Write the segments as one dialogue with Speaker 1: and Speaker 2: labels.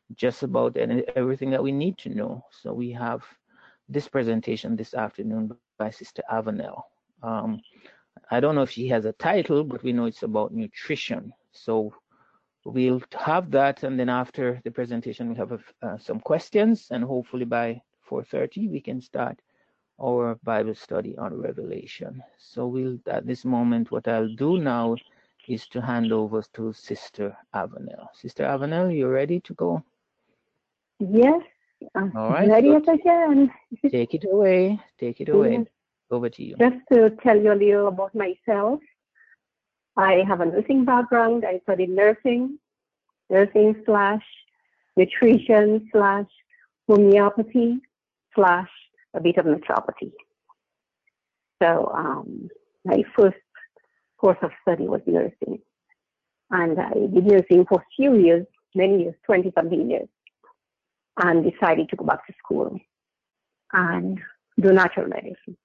Speaker 1: just about everything that we need to know. So we have this presentation this afternoon by Sister Avanel. Um, I don't know if she has a title, but we know it's about nutrition. So we'll have that, and then after the presentation, we'll have some questions, and hopefully by 4:30 we can start our Bible study on Revelation. So we'll, at this moment, what I'll do now is to hand over to Sister Avanel. Sister Avanel, you ready to go?
Speaker 2: Yes,
Speaker 1: All right.
Speaker 2: ready as I can.
Speaker 1: Take it away. Take it away.
Speaker 2: Yes.
Speaker 1: Over to you.
Speaker 2: Just to tell you a little about myself, I have a nursing background. I studied nursing slash nutrition slash homeopathy slash a bit of naturopathy. So my first course of study was nursing. And I did nursing for a few years, many years, 20-something years, and decided to go back to school and do natural medicine.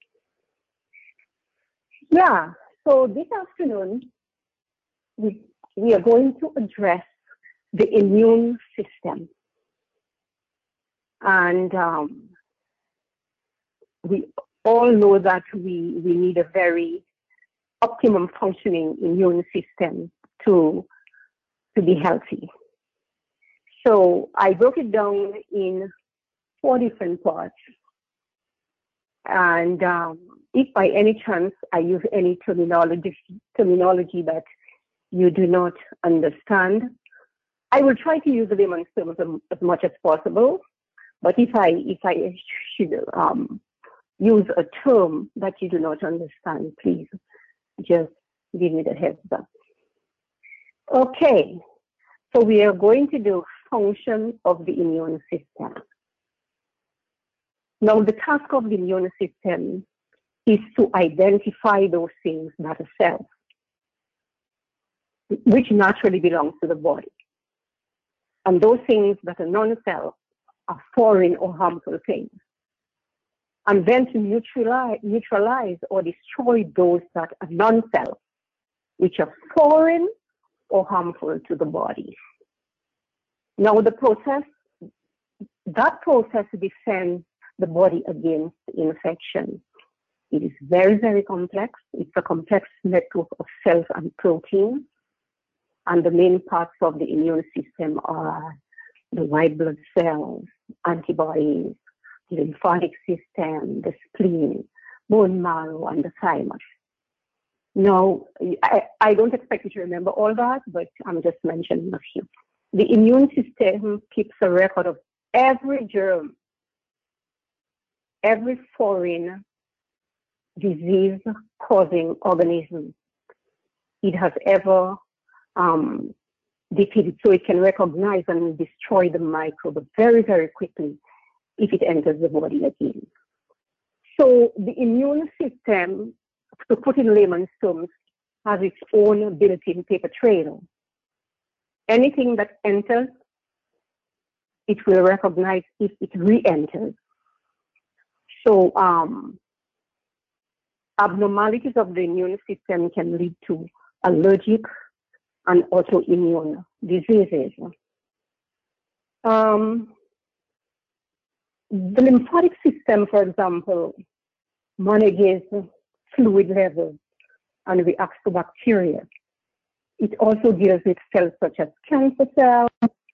Speaker 2: Yeah, so this afternoon, we are going to address the immune system. And we all know that we need a very optimum functioning immune system to be healthy. So I broke it down in 4 different parts. And if by any chance I use any terminology that you do not understand, I will try to use the layman's terms as much as possible. But if I should use a term that you do not understand, please just give me the heads up. Okay, so we are going to do function of the immune system. Now, the task of the immune system is to identify those things that are cells, which naturally belong to the body. And those things that are non-cell are foreign or harmful things. And then to neutralize or destroy those that are non-cell, which are foreign or harmful to the body. Now, that process defends the body against infection. It is very, very complex. It's a complex network of cells and proteins. And the main parts of the immune system are the white blood cells, antibodies, the lymphatic system, the spleen, bone marrow, and the thymus. Now, I don't expect you to remember all that, but I'm just mentioning a few. The immune system keeps a record of every germ, every foreign disease-causing organism it has ever defeated, so it can recognize and destroy the microbe very, very quickly if it enters the body again. So the immune system, to put in layman's terms, has its own built-in paper trail. Anything that enters, it will recognize if it re-enters. So abnormalities of the immune system can lead to allergic and autoimmune diseases. The lymphatic system, for example, manages fluid levels and reacts to bacteria. It also deals with cells such as cancer cells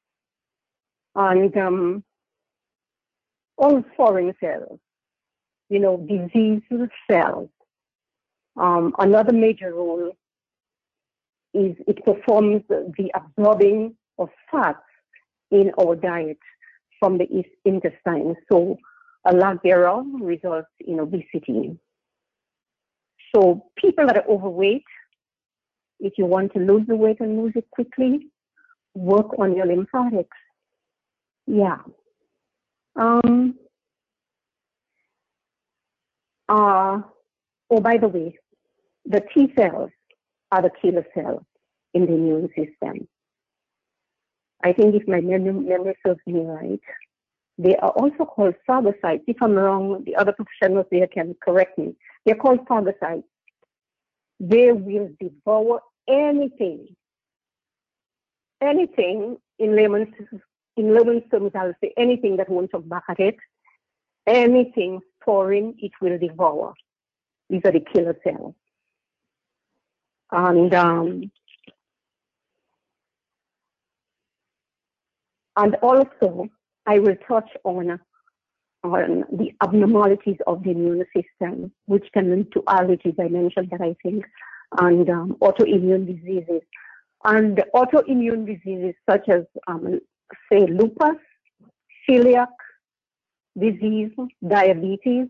Speaker 2: and all foreign cells, disease cells. Another major role is it performs the absorbing of fats in our diet from the intestine. So a lack thereof results in obesity. So people that are overweight, if you want to lose the weight and lose it quickly, work on your lymphatics. Yeah. Oh, by the way, the T cells are the killer cells in the immune system. I think if my memory serves me right, they are also called phagocytes. If I'm wrong, the other professionals there can correct me. They're called phagocytes. They will devour anything in layman's in layman's terms, I'll say anything that won't talk back at it, anything foreign, it will devour. These are the killer cells. And also, I will touch on the abnormalities of the immune system, which can lead to allergies, I mentioned that, I think, and autoimmune diseases. And autoimmune diseases such as, say, lupus, celiac disease, diabetes,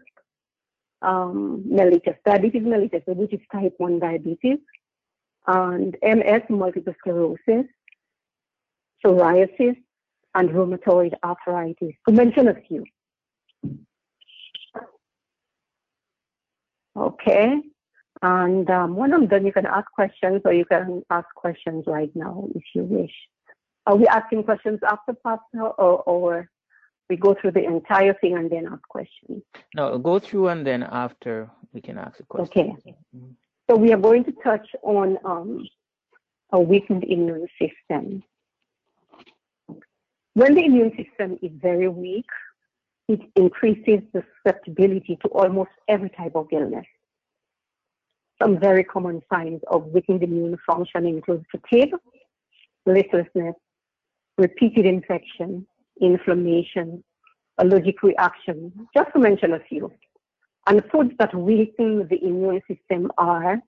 Speaker 2: diabetes mellitus, which is type 1 diabetes, and MS, multiple sclerosis, psoriasis, and rheumatoid arthritis, to mention a few. Okay, and when I'm done, you can ask questions, or you can ask questions right now if you wish. Are we asking questions after Pastor, or we go through the entire thing and then ask questions?
Speaker 1: No, go through and then after we can ask a question.
Speaker 2: Okay. So we are going to touch on a weakened immune system. When the immune system is very weak, it increases the susceptibility to almost every type of illness. Some very common signs of weakened immune function include fatigue, listlessness, repeated infection, inflammation, allergic reaction, just to mention a few. And foods that weaken the immune system are,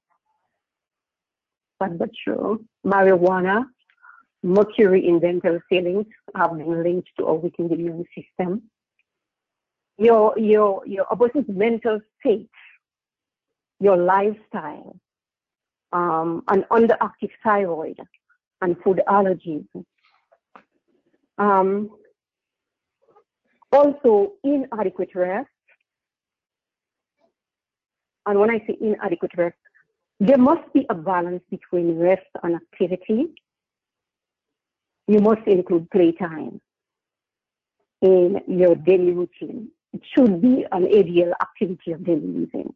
Speaker 2: but true, marijuana, mercury in dental fillings have been linked to a weakened immune system. Your person's mental state, your lifestyle, an underactive thyroid, and food allergies. Also, inadequate rest. And when I say inadequate rest, there must be a balance between rest and activity. You must include playtime in your daily routine. It should be an ideal activity of daily living.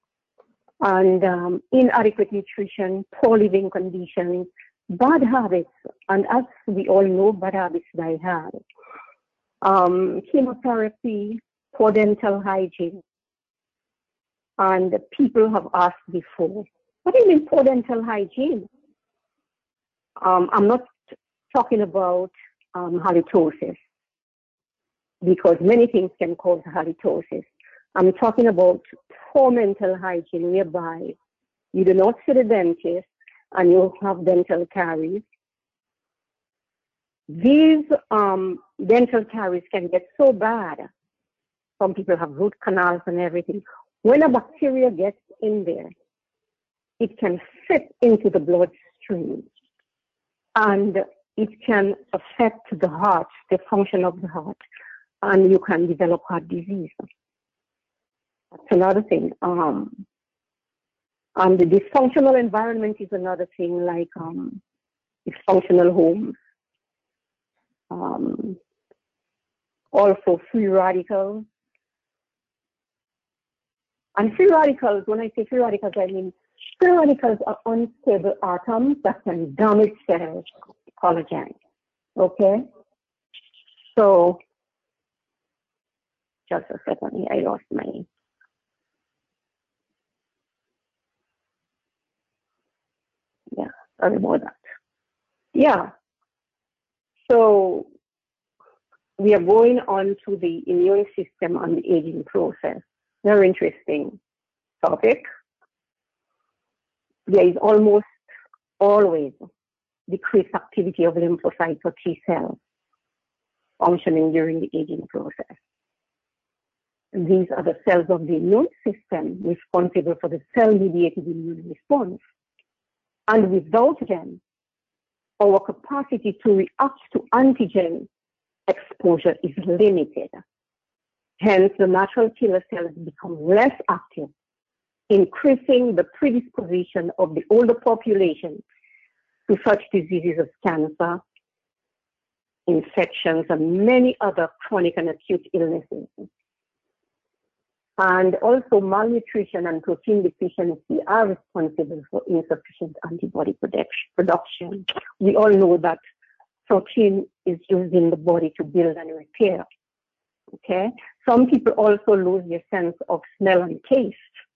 Speaker 2: And inadequate nutrition, poor living conditions, bad habits, and as we all know, bad habits die hard. Chemotherapy, poor dental hygiene. And people have asked before, what do you mean poor dental hygiene? I'm not talking about halitosis, because many things can cause halitosis. I'm talking about poor mental hygiene, whereby you do not see the dentist and you have dental caries. These dental caries can get so bad. Some people have root canals and everything. When a bacteria gets in there, it can seep into the bloodstream, and it can affect the heart, the function of the heart, and you can develop heart disease. That's another thing. And the dysfunctional environment is another thing, like dysfunctional homes. Also free radicals. And free radicals, when I say free radicals, I mean free radicals are unstable atoms that can damage cells, collagen. Okay? So, just a second here, I lost my. Yeah, sorry about that. Yeah. So, we are going on to the immune system and the aging process. Very interesting topic. There is almost always decreased activity of lymphocytes or T cells functioning during the aging process. These are the cells of the immune system responsible for the cell-mediated immune response. And without them, our capacity to react to antigen exposure is limited. Hence, the natural killer cells become less active, increasing the predisposition of the older population to such diseases as cancer, infections, and many other chronic and acute illnesses. And also, malnutrition and protein deficiency are responsible for insufficient antibody production. We all know that protein is used in the body to build and repair. Okay? Some people also lose their sense of smell and taste.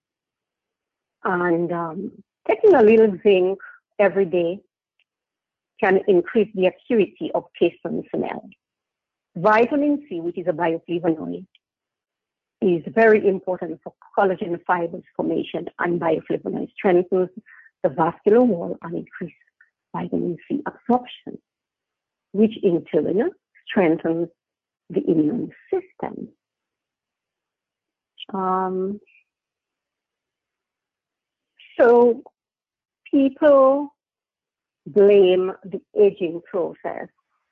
Speaker 2: And taking a little zinc every day can increase the acuity of taste and smell. Vitamin C, which is a bioflavonoid, is very important for collagen fibers formation, and bioflavonoid strengthens the vascular wall and increases vitamin C absorption, which in turn strengthens the immune system. So people blame the aging process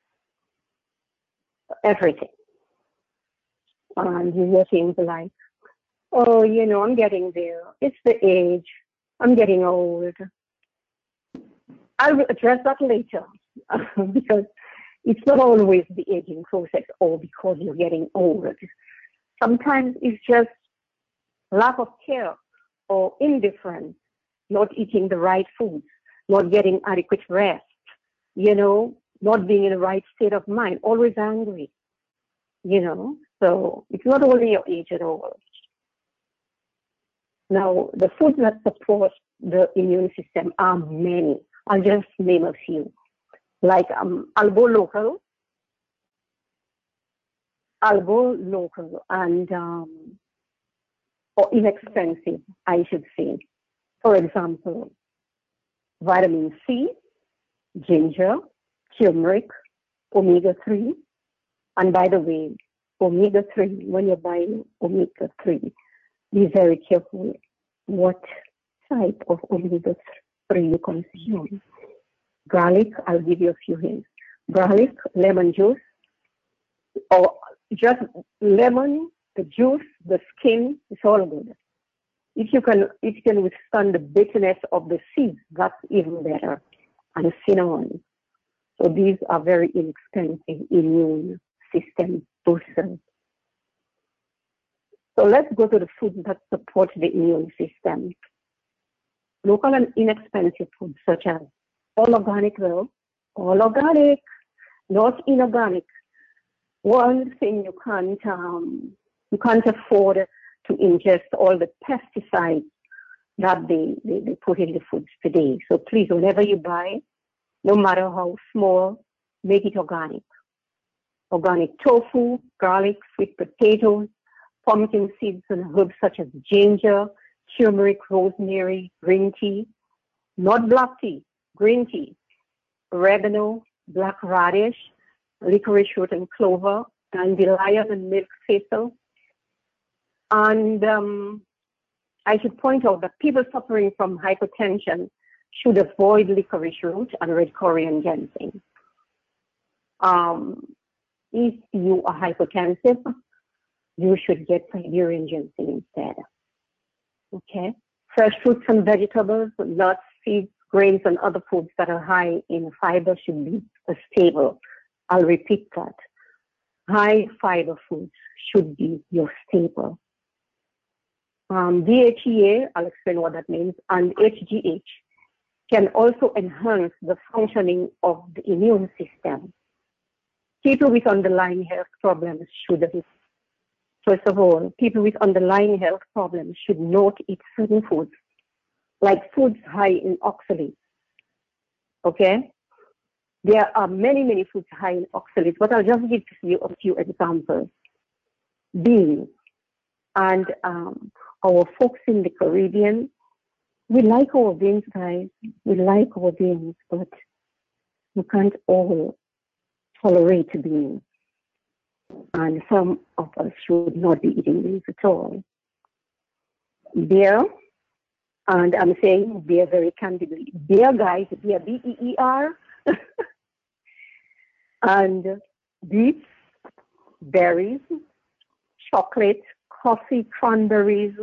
Speaker 2: for everything. And you hear things like, oh, you know, I'm getting there. It's the age. I'm getting old. I'll address that later because it's not always the aging process or because you're getting old. Sometimes it's just lack of care or indifference, not eating the right foods, not getting adequate rest, you know, not being in the right state of mind, always angry, you know. So it's not only your age at all. Now, the foods that support the immune system are many. I'll just name a few. Like Algo local and or inexpensive, I should say. For example, vitamin C, ginger, turmeric, omega-3. And by the way, omega-3, when you're buying omega-3, be very careful what type of omega-3 you consume. Garlic, I'll give you a few hints. Garlic, lemon juice, or just lemon, the juice, the skin, it's all good. If you can withstand the bitterness of the seeds, that's even better. And cinnamon. So these are very inexpensive immune system boosters. So let's go to the foods that support the immune system. Local and inexpensive foods such as all organic, not inorganic. One thing you can't afford to ingest all the pesticides that they put in the foods today. So please, whenever you buy, no matter how small, make it organic. Organic tofu, garlic, sweet potatoes, pumpkin seeds and herbs such as ginger, turmeric, rosemary, green tea, not black tea, green tea, oregano, black radish, licorice root and clover, dandelion and milk thistle. And I should point out that people suffering from hypertension should avoid licorice root and red curry and ginseng. If you are hypertensive, you should get Siberian ginseng instead. Okay? Fresh fruits and vegetables, nuts, seeds, grains, and other foods that are high in fiber should be a staple. I'll repeat that. High fiber foods should be your staple. DHEA, I'll explain what that means, and HGH can also enhance the functioning of the immune system. People with underlying health problems should, first of all, people with underlying health problems should not eat certain foods, like foods high in oxalates. Okay? There are many, many foods high in oxalates, but I'll just give you a few examples. Beans. And our folks in the Caribbean, we like our beans, guys. We like our beans, but we can't all tolerate beans. And some of us should not be eating beans at all. Beer, and I'm saying beer very candidly. Beer, guys, beer, B-E-E-R. And beets, berries, chocolate, coffee, cranberries,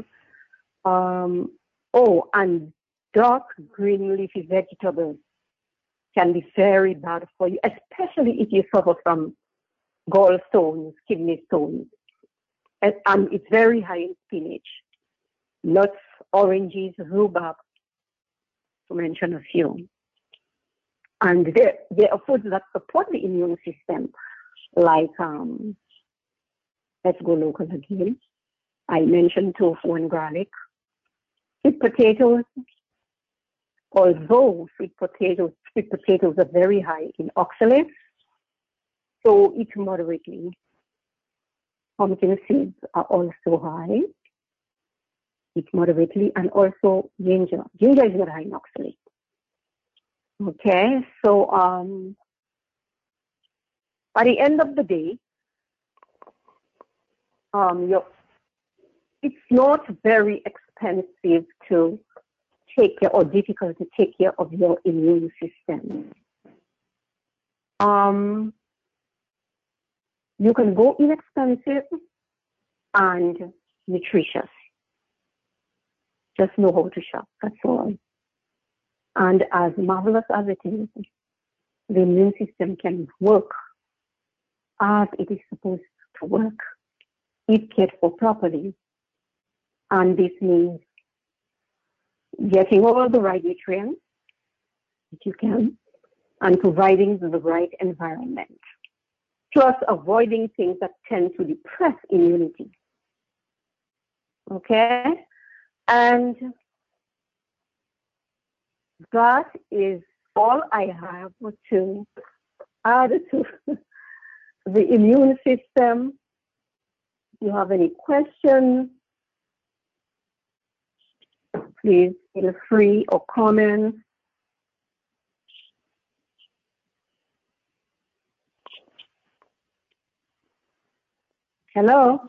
Speaker 2: and dark green leafy vegetables can be very bad for you, especially if you suffer from gallstones, kidney stones. And it's very high in spinach, nuts, oranges, rhubarb, to mention a few. And there are foods that support the immune system, like, let's go local again. I mentioned tofu and garlic. Sweet potatoes, although sweet potatoes are very high in oxalates, so eat moderately. Pumpkin seeds are also high. Eat moderately, and also ginger. Ginger is not high in oxalate. Okay, so by the end of the day, it's not very expensive to take care, or difficult to take care of your immune system. You can go inexpensive and nutritious. Just know how to shop, that's all. And as marvelous as it is, the immune system can work as it is supposed to work if cared for properly. And this means getting all the right nutrients that you can and providing the right environment. Plus avoiding things that tend to depress immunity. Okay? And that is all I have to add to the immune system. If you have any questions, please feel free, or comments. Hello.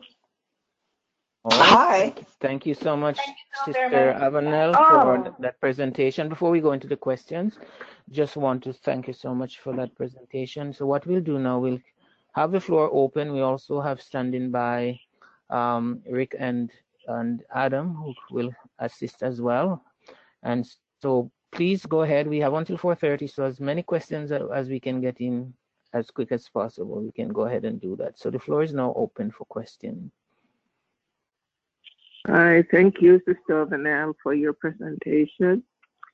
Speaker 3: Hi.
Speaker 1: Thank you so much, Sister Avanel, for that presentation. Before we go into the questions, just want to thank you so much for that presentation. So what we'll do now, we'll have the floor open. We also have standing by Rick and Adam, who will assist as well. And so please go ahead. We have until 4:30, so as many questions as we can get in as quick as possible, we can go ahead and do that. So the floor is now open for questions.
Speaker 4: Hi, thank you, Sister Avanel, for your presentation.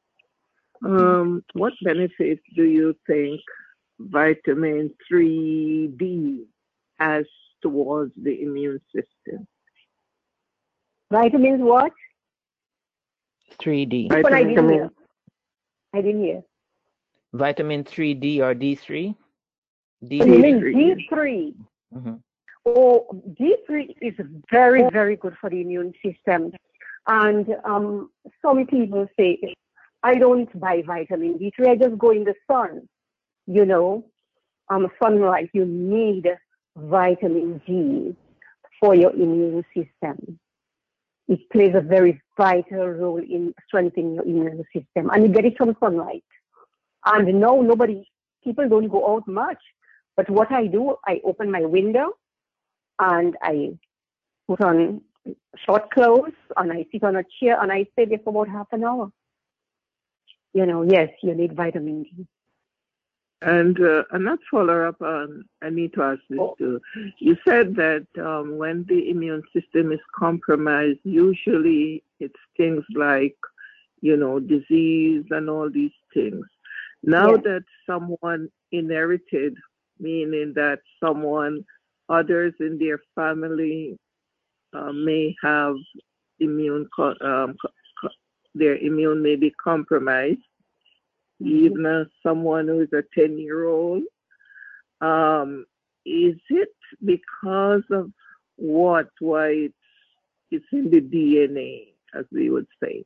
Speaker 4: What benefits do you think vitamin 3D has towards the immune system?
Speaker 2: Vitamins what?
Speaker 1: 3D.
Speaker 2: But I didn't hear. I didn't hear.
Speaker 1: Vitamin 3D or D3?
Speaker 2: D3.
Speaker 1: Mm-hmm.
Speaker 2: Oh, D3 is very, very good for the immune system. And some people say, I don't buy vitamin D3, I just go in the sun. You know, sunlight, you need vitamin D for your immune system. It plays a very vital role in strengthening your immune system. And you get it from sunlight. And no, people don't go out much. But what I do, I open my window and I put on short clothes and I sit on a chair and I stay there for about half an hour. You know, yes, you need vitamin D.
Speaker 4: And not follow up on, I need to ask this too. You said that when the immune system is compromised, usually it's things like, you know, disease and all these things. Now that someone inherited, meaning that others in their family may have their immune may be compromised, even someone who is a 10-year-old. Is it because of why it's in the DNA, as we would say?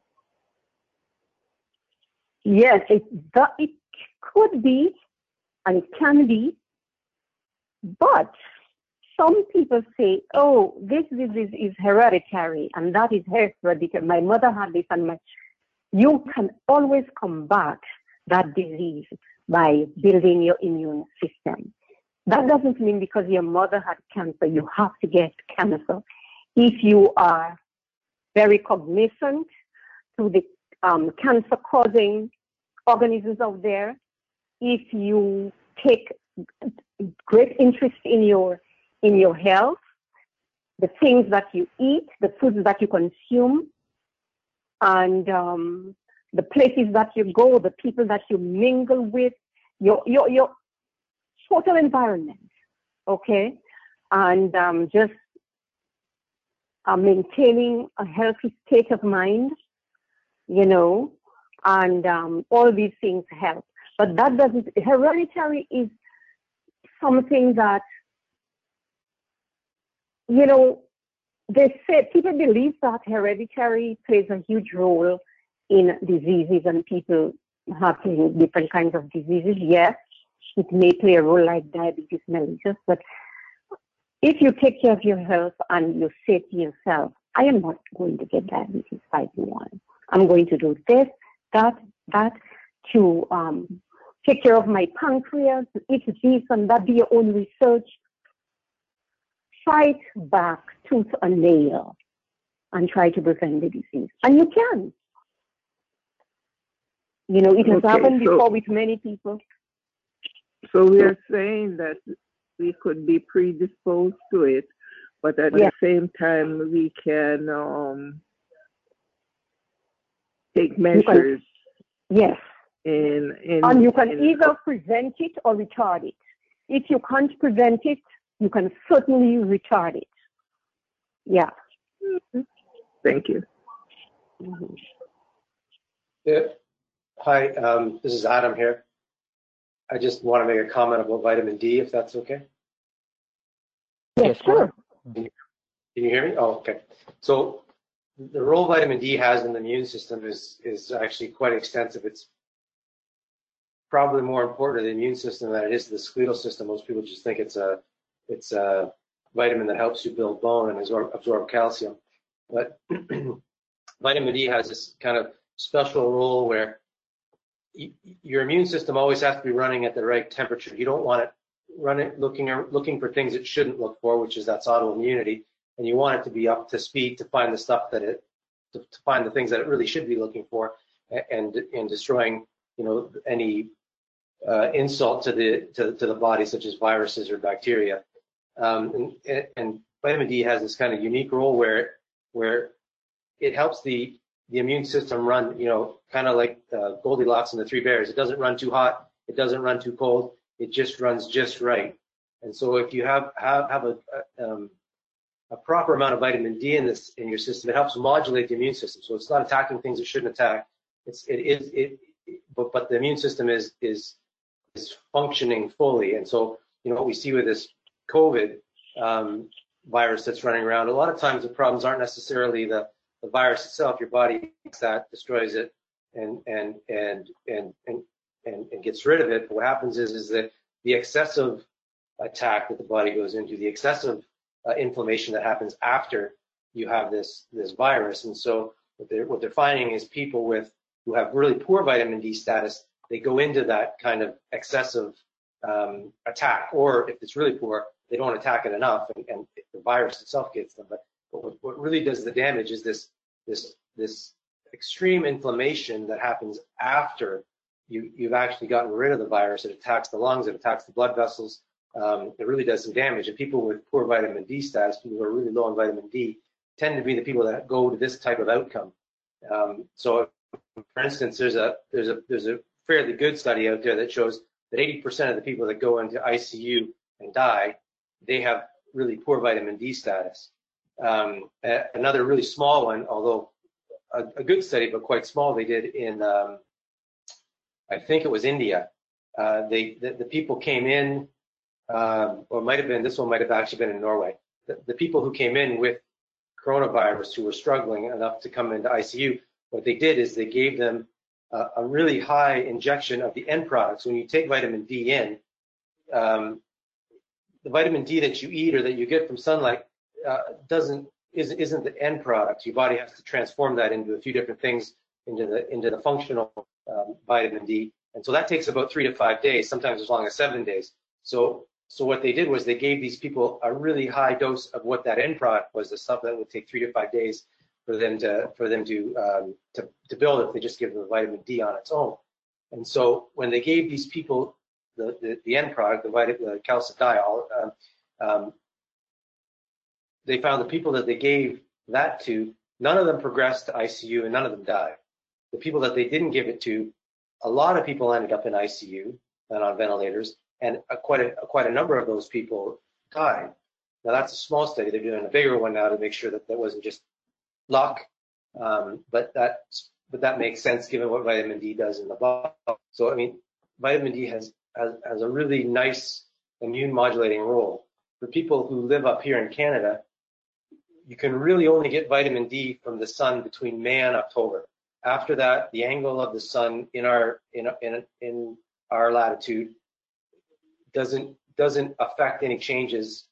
Speaker 2: Yes, it could be, and it can be, but some people say, oh, this disease is hereditary, and that is hereditary. My mother had this, and you can always combat that disease by building your immune system. That doesn't mean because your mother had cancer, you have to get cancer. If you are very cognizant to the cancer-causing organisms out there, if you take great interest in your health, the things that you eat, the foods that you consume, and the places that you go, the people that you mingle with, your total environment, okay, and just maintaining a healthy state of mind, and all these things help. But that doesn't, hereditary is something that, they say, people believe that hereditary plays a huge role in diseases and people having different kinds of diseases. Yes, it may play a role like diabetes mellitus, but if you take care of your health and you say to yourself, I am not going to get diabetes type 1. I'm going to do this, that, to take care of my pancreas, eat this and that, do your own research. Fight back tooth and nail and try to prevent the disease. And you can. It has happened before with many people.
Speaker 4: So we are saying that we could be predisposed to it, but at the same time we can take measures.
Speaker 2: Yes. And you can either
Speaker 4: in
Speaker 2: prevent it or retard it. If you can't prevent it, you can certainly retard it. Yeah.
Speaker 4: Thank you.
Speaker 2: Mm-hmm.
Speaker 3: Yeah. Hi, this is Adam here. I just want to make a comment about vitamin D, if that's okay.
Speaker 2: Yes, sure.
Speaker 3: Can you hear me? Oh, okay. So the role vitamin D has in the immune system is actually quite extensive. It's probably more important to the immune system than it is to the skeletal system. Most people just think it's a vitamin that helps you build bone and absorb calcium. But vitamin D has this kind of special role where your immune system always has to be running at the right temperature. You don't want it looking for things it shouldn't look for, which is that's autoimmunity, and you want it to be up to speed to find the stuff to find the things that it really should be looking for, and destroying any insult to the body, such as viruses or bacteria. And vitamin D has this kind of unique role where it helps the immune system run, kind of like Goldilocks and the Three Bears. It doesn't run too hot, it doesn't run too cold, it just runs just right. And so if you have a proper amount of vitamin D in your system, it helps modulate the immune system. So it's not attacking things it shouldn't attack. But the immune system is functioning fully. And so what we see with this COVID virus that's running around, a lot of times the problems aren't necessarily the virus itself. Your body that destroys it and gets rid of it. But what happens is that the excessive attack that the body goes into, the excessive inflammation that happens after you have this virus. And so what they're finding is people who have really poor vitamin D status, they go into that kind of excessive attack, or if it's really poor, they don't attack it enough, and the virus itself gets them. But what really does the damage is this extreme inflammation that happens after you've actually gotten rid of the virus. It attacks the lungs, it attacks the blood vessels. It really does some damage. And people with poor vitamin D status, people who are really low on vitamin D, tend to be the people that go to this type of outcome. So, for instance, there's a fairly good study out there that shows that 80% of the people that go into ICU and die, they have really poor vitamin D status. Another really small one, although a good study but quite small, they did in I think it was India. The people came in, or it might have been, this one might have actually been in Norway. The people who came in with coronavirus who were struggling enough to come into ICU, what they did is they gave them a really high injection of the end products. When you take vitamin D in, the vitamin D that you eat or that you get from sunlight isn't the end product. Your body has to transform that into a few different things, into the functional vitamin D, and so that takes about 3 to 5 days, sometimes as long as 7 days. So what they did was they gave these people a really high dose of what that end product was, the stuff that would take 3 to 5 days for them to build if they just give them the vitamin D on its own. And so when they gave these people the end product, the calcidiol, they found the people that they gave that to, none of them progressed to ICU and none of them died. The people that they didn't give it to, a lot of people ended up in ICU. and on ventilators, and quite a number of those people died. Now that's a small study. They're doing a bigger one now to make sure that that wasn't just luck, but that makes sense given what vitamin D does in the body. So I mean, vitamin D has a really nice immune modulating role. For people who live up here in Canada, you can really only get vitamin D from the sun between May and October. After that, the angle of the sun in our latitude doesn't affect any changes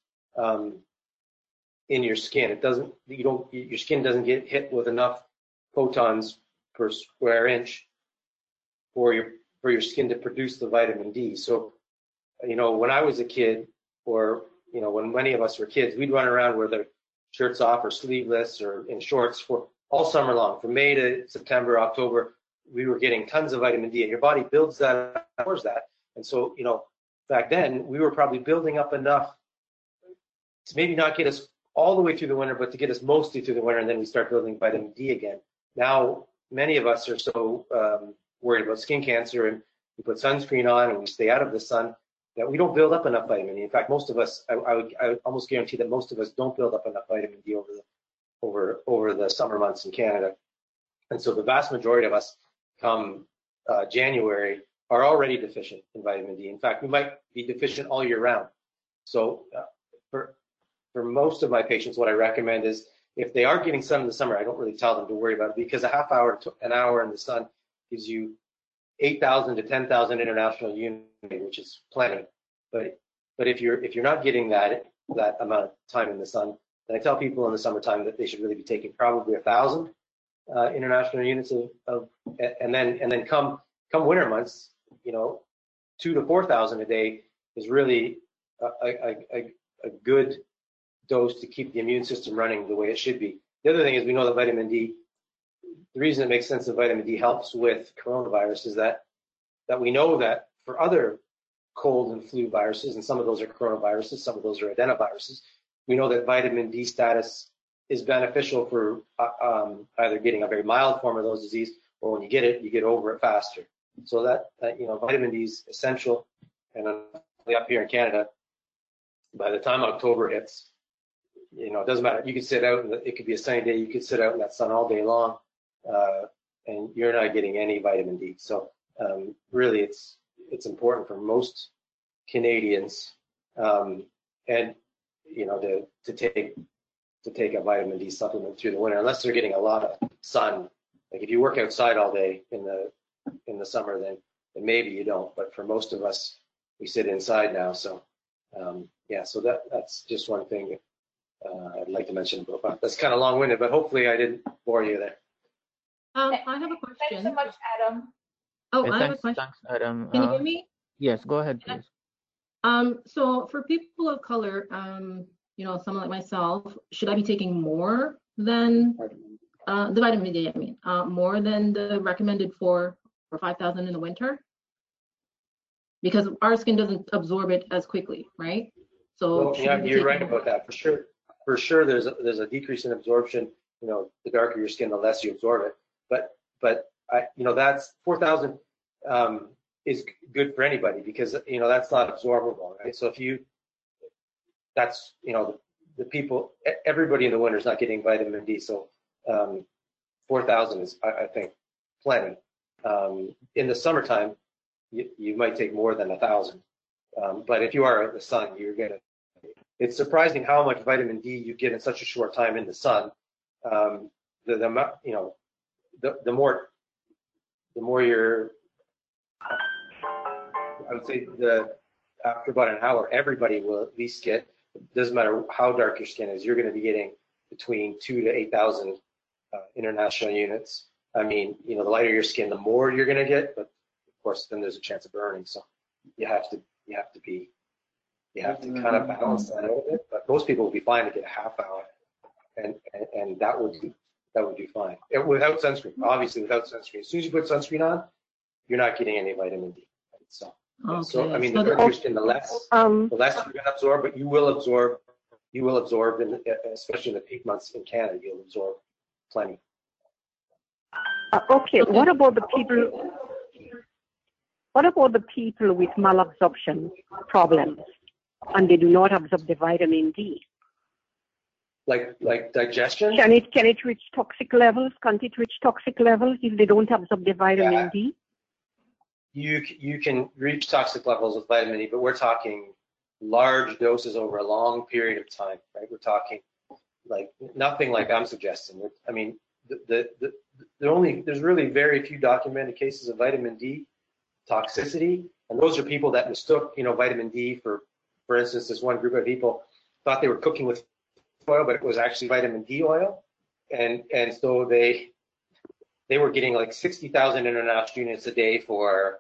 Speaker 3: in your skin. It doesn't. Your skin doesn't get hit with enough photons per square inch for your skin to produce the vitamin D. So, when I was a kid, or when many of us were kids, we'd run around with our shirts off or sleeveless or in shorts for all summer long. From May to September, October, we were getting tons of vitamin D, and your body builds that towards that. And so, back then we were probably building up enough to maybe not get us all the way through the winter, but to get us mostly through the winter, and then we start building vitamin D again. Now, many of us are so worried about skin cancer, and we put sunscreen on and we stay out of the sun, that we don't build up enough vitamin D. In fact, most of us, I would almost guarantee that most of us don't build up enough vitamin D over the summer months in Canada. And so the vast majority of us come January are already deficient in vitamin D. In fact, we might be deficient all year round. So for most of my patients, what I recommend is, if they are getting sun in the summer, I don't really tell them to worry about it, because a half hour to an hour in the sun gives you 8,000 to 10,000 international units, which is plenty. But if you're not getting that amount of time in the sun, then I tell people in the summertime that they should really be taking probably 1,000 international units and then come winter months, 2,000 to 4,000 a day is really a good dose to keep the immune system running the way it should be. The other thing is, we know that vitamin D, the reason it makes sense that vitamin D helps with coronavirus is that we know that for other cold and flu viruses, and some of those are coronaviruses, some of those are adenoviruses, we know that vitamin D status is beneficial for either getting a very mild form of those disease, or when you get it, you get over it faster. So that vitamin D is essential. And up here in Canada, by the time October hits, it doesn't matter. You could sit out, and it could be a sunny day. You could sit out in that sun all day long, and you're not getting any vitamin D. So really, it's important for most Canadians, and to take a vitamin D supplement through the winter, unless they're getting a lot of sun. Like if you work outside all day in the summer, then maybe you don't. But for most of us, we sit inside now. So so that's just one thing I'd like to mention about. That's kind of long-winded, but hopefully I didn't bore you there.
Speaker 5: I have a question.
Speaker 6: Thanks so much, Adam.
Speaker 5: Oh,
Speaker 1: Yeah,
Speaker 5: I have a question.
Speaker 1: Thanks, Adam.
Speaker 5: Can you hear me?
Speaker 1: Yes, go ahead, please.
Speaker 5: So for people of color, someone like myself, should I be taking more than the vitamin D? I mean, more than the recommended for 5,000 in the winter, because our skin doesn't absorb it as quickly, right? So
Speaker 3: yeah, you're right about that. For sure, there's a decrease in absorption. The darker your skin, the less you absorb it. But that's 4,000 is good for anybody, because that's not absorbable, right? So the people, everybody in the winter is not getting vitamin D. So 4,000 is, I think, plenty. In the summertime, you might take more than 1,000. But if you are in the sun, you're gonna. It's surprising how much vitamin D you get in such a short time in the sun. The more you're, I would say after about an hour, everybody will at least get. It doesn't matter how dark your skin is, you're going to be getting between 2,000 to 8,000 international units. I mean, the lighter your skin, the more you're going to get, but of course, then there's a chance of burning. So you have to kind of balance that out a bit. But most people will be fine to get a half hour, and that would do fine without sunscreen. Obviously, without sunscreen. As soon as you put sunscreen on, you're not getting any vitamin D. So,
Speaker 5: okay.
Speaker 3: So I mean, the darker your skin, the less you're going to absorb, but you will absorb, especially in the peak months in Canada, you'll absorb plenty.
Speaker 2: Okay, what about the people? What about the people with malabsorption problems and they do not absorb the vitamin D?
Speaker 3: Like digestion?
Speaker 2: Can it reach toxic levels? Can't it reach toxic levels if they don't absorb the vitamin D?
Speaker 3: You can reach toxic levels with vitamin D, but we're talking large doses over a long period of time, right? We're talking like nothing like I'm suggesting. I mean, there's really very few documented cases of vitamin D toxicity, and those are people that mistook, vitamin D for instance, this one group of people thought they were cooking with oil, but it was actually vitamin D oil, and so they were getting like 60,000 international units a day for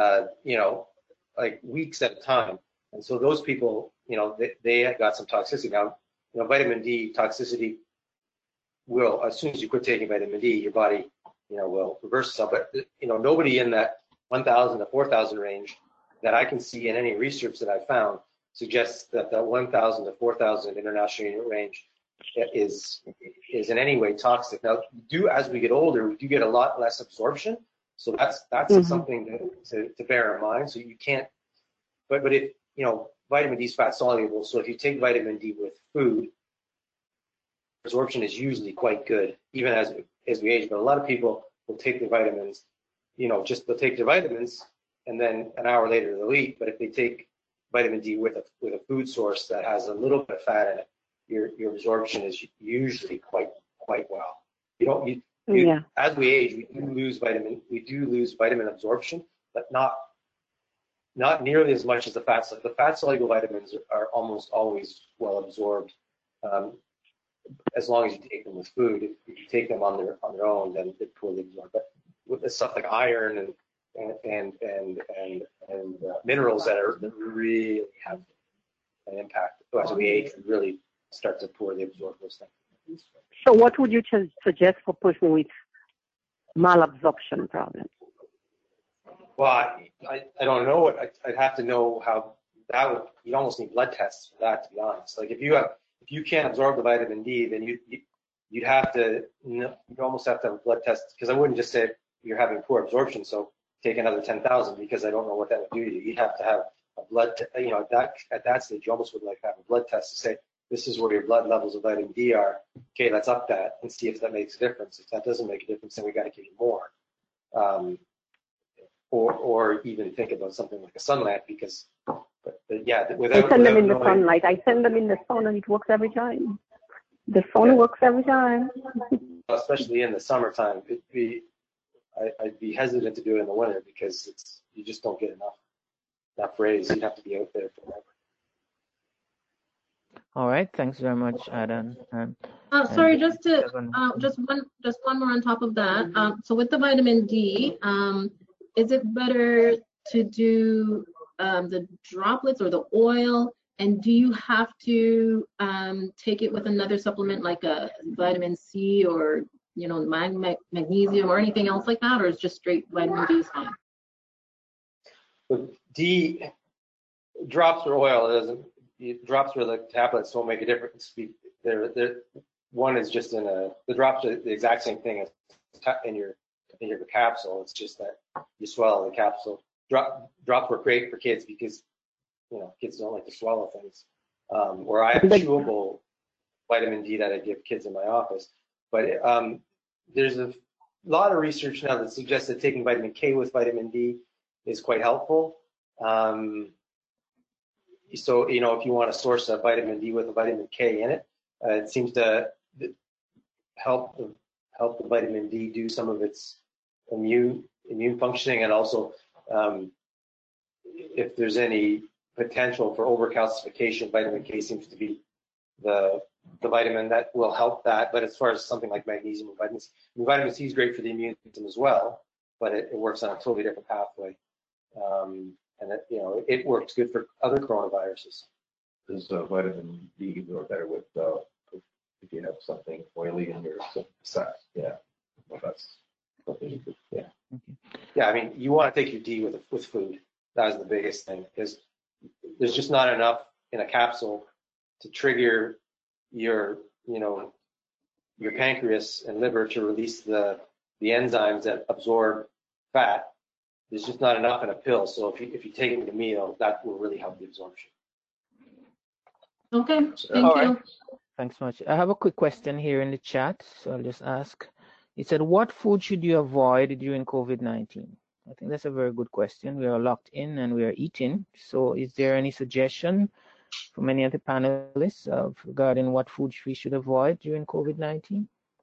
Speaker 3: like weeks at a time, and so those people, they got some toxicity. Now, vitamin D toxicity will, as soon as you quit taking vitamin D, your body, will reverse itself. But nobody in that 1,000 to 4,000 range that I can see in any research that I found suggests that the 1,000 to 4,000 international unit range is in any way toxic. Now, as we get older, we do get a lot less absorption, so that's something to bear in mind. So you can't, but if vitamin D is fat soluble, so if you take vitamin D with food, absorption is usually quite good, even as we age. But a lot of people will take the vitamins, they'll take their vitamins and then an hour later they'll eat. But if they take vitamin D with a food source that has a little bit of fat in it, your absorption is usually quite well. As we age, we do lose vitamin absorption, but not nearly as much as the fats. Like the fat soluble vitamins are almost always well absorbed, as long as you take them with food. If you take them on their own, then they're poorly absorbed. But with the stuff like iron and minerals that really have an impact as we age, we really start to poorly absorb those things.
Speaker 2: So what would you suggest for person with malabsorption problems?
Speaker 3: Well, I don't know. I'd have to know how that would. You'd almost need blood tests for that, to be honest. Like if you can't absorb the vitamin D, then you'd have to. You'd almost have to have a blood test, because I wouldn't just say you're having poor absorption, so take another 10,000, because I don't know what that would do to you. You'd have to have a blood. At that stage, you almost would like to have a blood test to say, this is where your blood levels of vitamin D are. Okay, let's up that and see if that makes a difference. If that doesn't make a difference, then we got to give you more. Or even think about something like a sun lamp, because, but yeah,
Speaker 2: I send them in the sunlight. I send them in the sun, and it works every time. The sun works every time.
Speaker 3: Especially in the summertime, I'd be hesitant to do it in the winter, because you just don't get enough rays. You'd have to be out there forever.
Speaker 1: All right, thanks very much, Adam.
Speaker 5: Sorry, just one more on top of that. So with the vitamin D, is it better to do the droplets or the oil? And do you have to take it with another supplement like a vitamin C or magnesium or anything else like that, or is just straight vitamin D is fine?
Speaker 3: With D, drops or oil, drops or the tablets don't make a difference. One is just the drops are the exact same thing as in your capsule. It's just that you swallow the capsule. Drops were great for kids because kids don't like to swallow things. Or I have chewable vitamin D that I give kids in my office. But there's a lot of research now that suggests that taking vitamin K with vitamin D is quite helpful. So, if you want to source a vitamin D with a vitamin K in it, it seems to help the vitamin D do some of its immune functioning, and also if there's any potential for overcalcification, vitamin K seems to be the vitamin that will help that. But as far as something like magnesium and vitamin C is great for the immune system as well, but it works on a totally different pathway. And it works good for other coronaviruses.
Speaker 6: Does vitamin D work better with if you have something oily in your side? Yeah, well, that's something you could, yeah.
Speaker 3: Yeah, I mean, you want to take your D with food. That is the biggest thing, because there's just not enough in a capsule to trigger your pancreas and liver to release the enzymes that absorb fat. there's just not enough in a pill. So if you take it with a meal, that will really help the absorption.
Speaker 5: Okay,
Speaker 3: So,
Speaker 5: thank you.
Speaker 1: Right. Thanks much. I have a quick question here in the chat, so I'll just ask. It said, what food should you avoid during COVID-19? I think that's a very good question. We are locked in and we are eating. So is there any suggestion from any of the panelists regarding what foods we should avoid during COVID-19?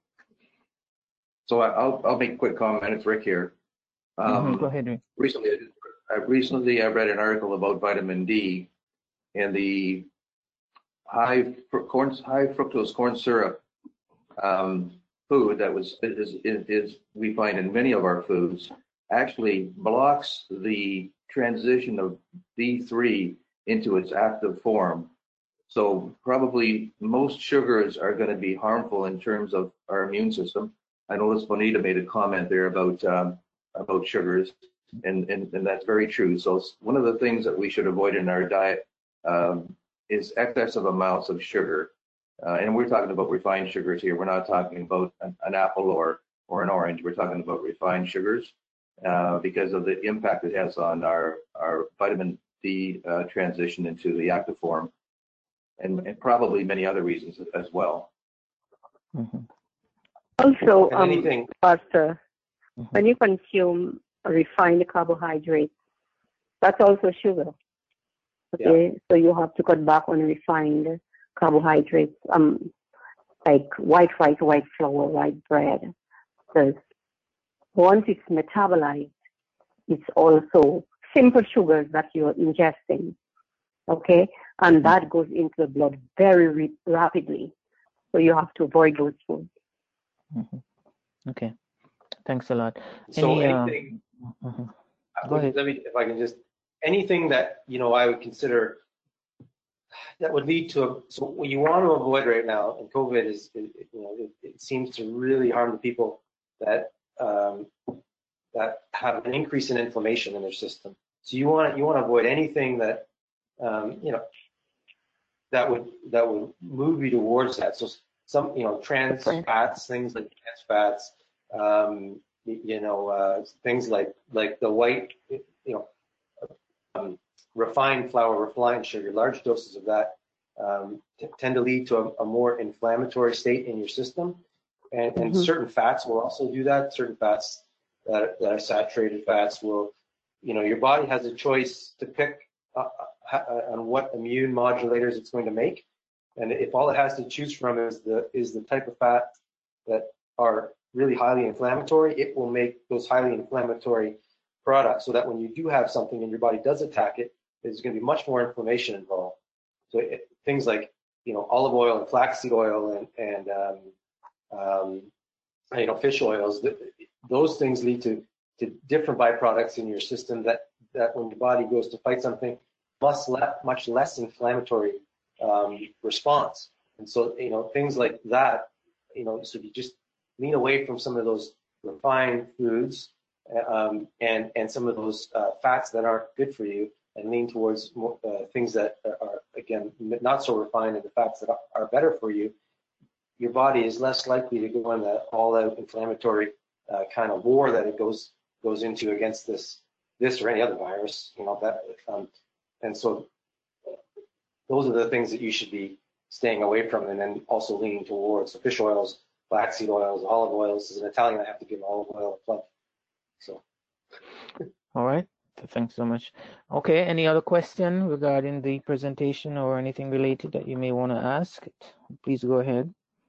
Speaker 6: So I'll make a quick comment. It's Rick here.
Speaker 1: Go ahead, Rick.
Speaker 6: Recently, I read an article about vitamin D and the high fructose corn syrup food that is we find in many of our foods actually blocks the transition of D3 into its active form. So probably most sugars are going to be harmful in terms of our immune system. I noticed Bonita made a comment there about sugars, and that's very true. So one of the things that we should avoid in our diet is excessive amounts of sugar. And we're talking about refined sugars here. We're not talking about an apple or an orange. We're talking about refined sugars because of the impact it has on our vitamin D transition into the active form, and probably many other reasons as well.
Speaker 2: Also,
Speaker 3: anything.
Speaker 2: Pastor, when you consume refined carbohydrates, that's also sugar. Okay, yeah. So you have to cut back on refined carbohydrates, like white rice, white flour, white bread, because once it's metabolized, it's also simple sugars that you're ingesting. Okay, and that goes into the blood very rapidly. So you have to avoid those foods.
Speaker 1: Okay, thanks a lot.
Speaker 3: So anything,
Speaker 1: Go ahead.
Speaker 3: Let me, if I can just, anything that, I would consider that would lead to so what you want to avoid right now, and COVID is, it seems to really harm the people that that have an increase in inflammation in their system. So you want to avoid anything that that would move you towards that. So some trans fats, things like trans fats, things like the white, refined flour, refined sugar, large doses of that tend to lead to a more inflammatory state in your system. And certain fats will also do that. Certain fats that are saturated fats will, your body has a choice to pick on what immune modulators it's going to make. And if all it has to choose from is the type of fat that are really highly inflammatory, it will make those highly inflammatory products so that when you do have something and your body does attack it, there's going to be much more inflammation involved. So things like, olive oil and flaxseed oil and fish oils, those things lead to different byproducts in your system that when your body goes to fight something, much less inflammatory response. And so, things like that, so you just lean away from some of those refined foods and some of those fats that aren't good for you, and lean towards more, things that are, again, not so refined, and the fats that are better for you. Your body is less likely to go on that all-out inflammatory kind of war that it goes into against this or any other virus. And so those are the things that you should be staying away from, and then also leaning towards the fish oils, flaxseed oils, olive oils. As an Italian, I have to give olive oil a plug. So.
Speaker 1: All right. Thanks so much. Okay. Any other question regarding the presentation or anything related that you may want to ask? Please go ahead.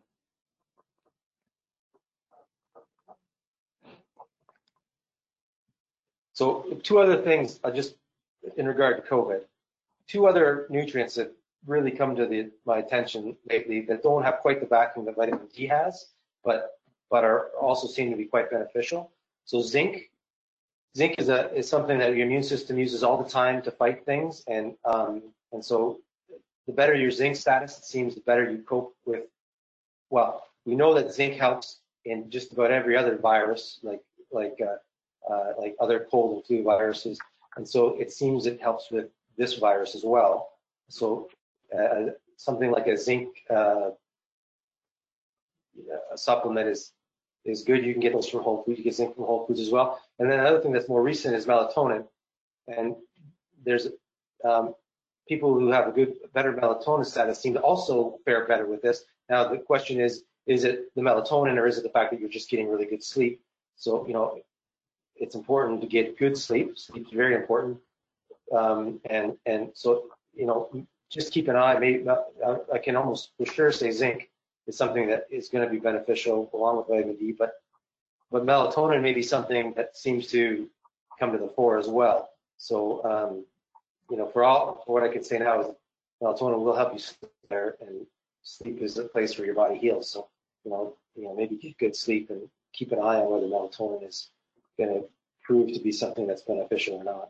Speaker 3: So two other things, just in regard to COVID, two other nutrients that really come to my attention lately that don't have quite the backing that vitamin D has, but are also seem to be quite beneficial. So zinc is something that your immune system uses all the time to fight things, and so the better your zinc status, it seems, the better you cope with. Well, we know that zinc helps in just about every other virus, like other cold and flu viruses, and so it seems it helps with this virus as well. So something like a zinc supplement is good. You can get those from Whole Foods. You get zinc from Whole Foods as well. And then another thing that's more recent is melatonin. And there's people who have better melatonin status seem to also fare better with this. Now the question is it the melatonin or is it the fact that you're just getting really good sleep? So, it's important to get good sleep. Sleep is very important. And so, just keep an eye. Maybe I can almost for sure say zinc is something that is going to be beneficial along with vitamin D, but melatonin may be something that seems to come to the fore as well. So, for what I can say now is melatonin will help you sleep there, and sleep is a place where your body heals. So, maybe get good sleep and keep an eye on whether melatonin is going to prove to be something that's beneficial or not.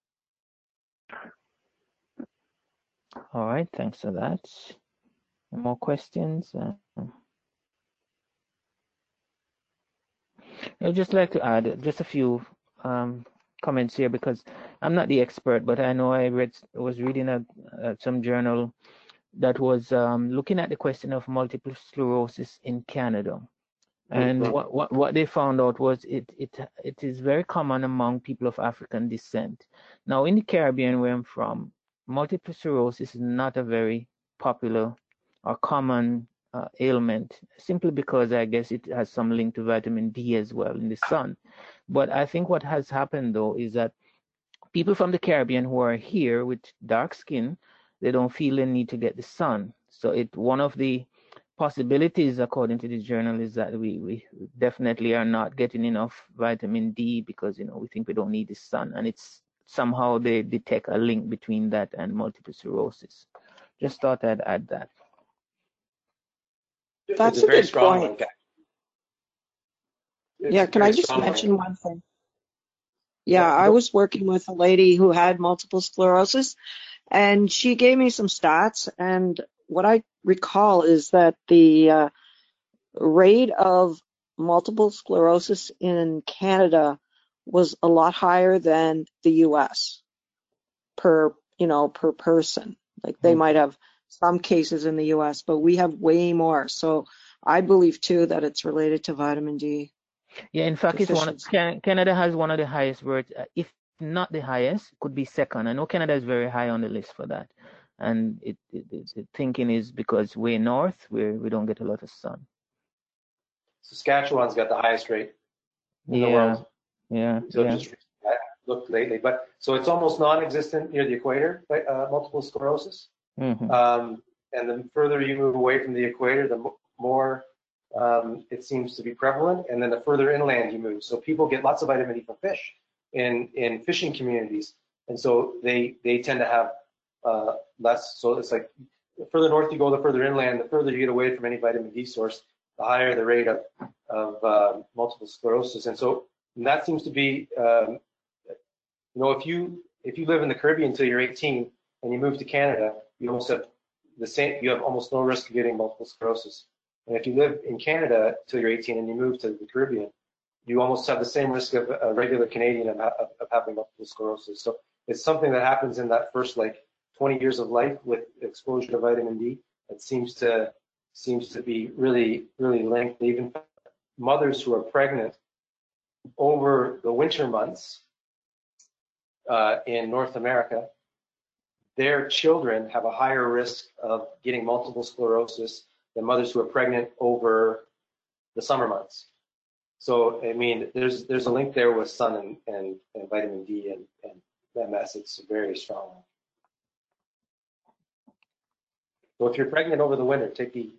Speaker 1: All right, thanks for that. More questions? I'd just like to add just a few comments here because I'm not the expert, but I know I was reading some journal that was looking at the question of multiple sclerosis in Canada. And what they found out was it is very common among people of African descent. Now, in the Caribbean where I'm from, multiple sclerosis is not a very popular or common ailment, simply because I guess it has some link to vitamin D as well in the sun. But I think what has happened, though, is that people from the Caribbean who are here with dark skin, they don't feel the need to get the sun. So one of the possibilities, according to this journal, is that we definitely are not getting enough vitamin D because we think we don't need the sun, and it's somehow they detect a link between that and multiple sclerosis. Just thought I'd add that.
Speaker 7: That's a good point. Yeah, can I just mention one thing? Yeah, I was working with a lady who had multiple sclerosis, and she gave me some stats, and what I recall is that the rate of multiple sclerosis in Canada was a lot higher than the US per person. Like they might have some cases in the US, but we have way more. So I believe too that it's related to vitamin D.
Speaker 1: Yeah, in fact, Canada has one of the highest rates, if not the highest, could be second. I know Canada is very high on the list for that. And the thinking is because we're north, we don't get a lot of sun.
Speaker 3: Saskatchewan's got the highest rate in the world.
Speaker 1: Yeah.
Speaker 3: Just looked lately, but so it's almost non-existent near the equator, multiple sclerosis.
Speaker 1: Mm-hmm.
Speaker 3: And the further you move away from the equator, the more it seems to be prevalent, and then the further inland you move. So people get lots of vitamin D from fish in fishing communities, and so they tend to have less. So it's like the further north you go, the further inland, the further you get away from any vitamin D source, the higher the rate of multiple sclerosis. And so that seems to be, if you live in the Caribbean until you're 18 and you move to Canada, you almost have you have almost no risk of getting multiple sclerosis. And if you live in Canada till you're 18 and you move to the Caribbean, you almost have the same risk of a regular Canadian of having multiple sclerosis. So it's something that happens in that first 20 years of life with exposure to vitamin D. It seems to be really, really linked. Even mothers who are pregnant over the winter months in North America, their children have a higher risk of getting multiple sclerosis than mothers who are pregnant over the summer months. So, I mean, there's a link there with sun and vitamin D and MS. It's very strong. So if you're pregnant over the winter, take the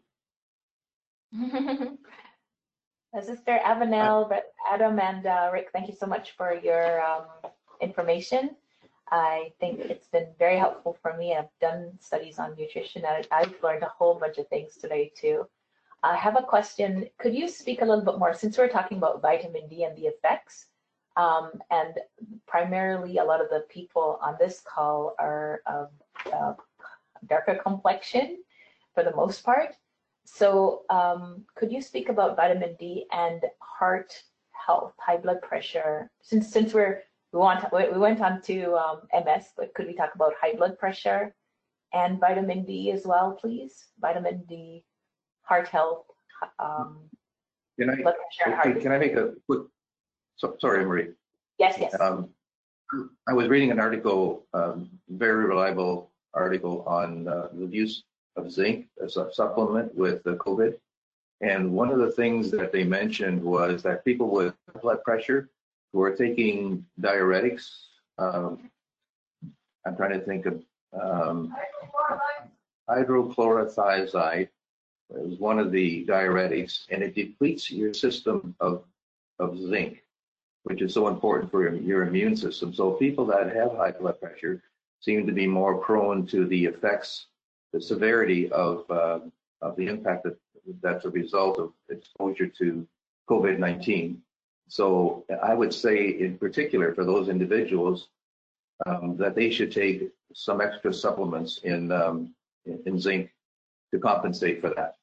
Speaker 8: Sister Avanel, Adam, and Rick, thank you so much for your information. I think it's been very helpful for me. I've done studies on nutrition, and I've learned a whole bunch of things today too. I have a question. Could you speak a little bit more, since we're talking about vitamin D and the effects, and primarily a lot of the people on this call are of darker complexion for the most part. So could you speak about vitamin D and heart health, high blood pressure? Since we went on to MS, but could we talk about high blood pressure and vitamin D as well, please? Vitamin D, heart health,
Speaker 6: Can I,
Speaker 8: blood pressure and heart
Speaker 6: okay, can I make a quick, sorry, Marie.
Speaker 8: Yes, yes.
Speaker 6: I was reading an article, very reliable article on the use of zinc as a supplement with the COVID. And one of the things that they mentioned was that people with blood pressure who are taking diuretics, I'm trying to think of hydrochlorothiazide is one of the diuretics, and it depletes your system of zinc, which is so important for your immune system. So people that have high blood pressure seem to be more prone to the effects, the severity of the impact that's a result of exposure to COVID-19. So I would say in particular for those individuals that they should take some extra supplements in zinc to compensate for that.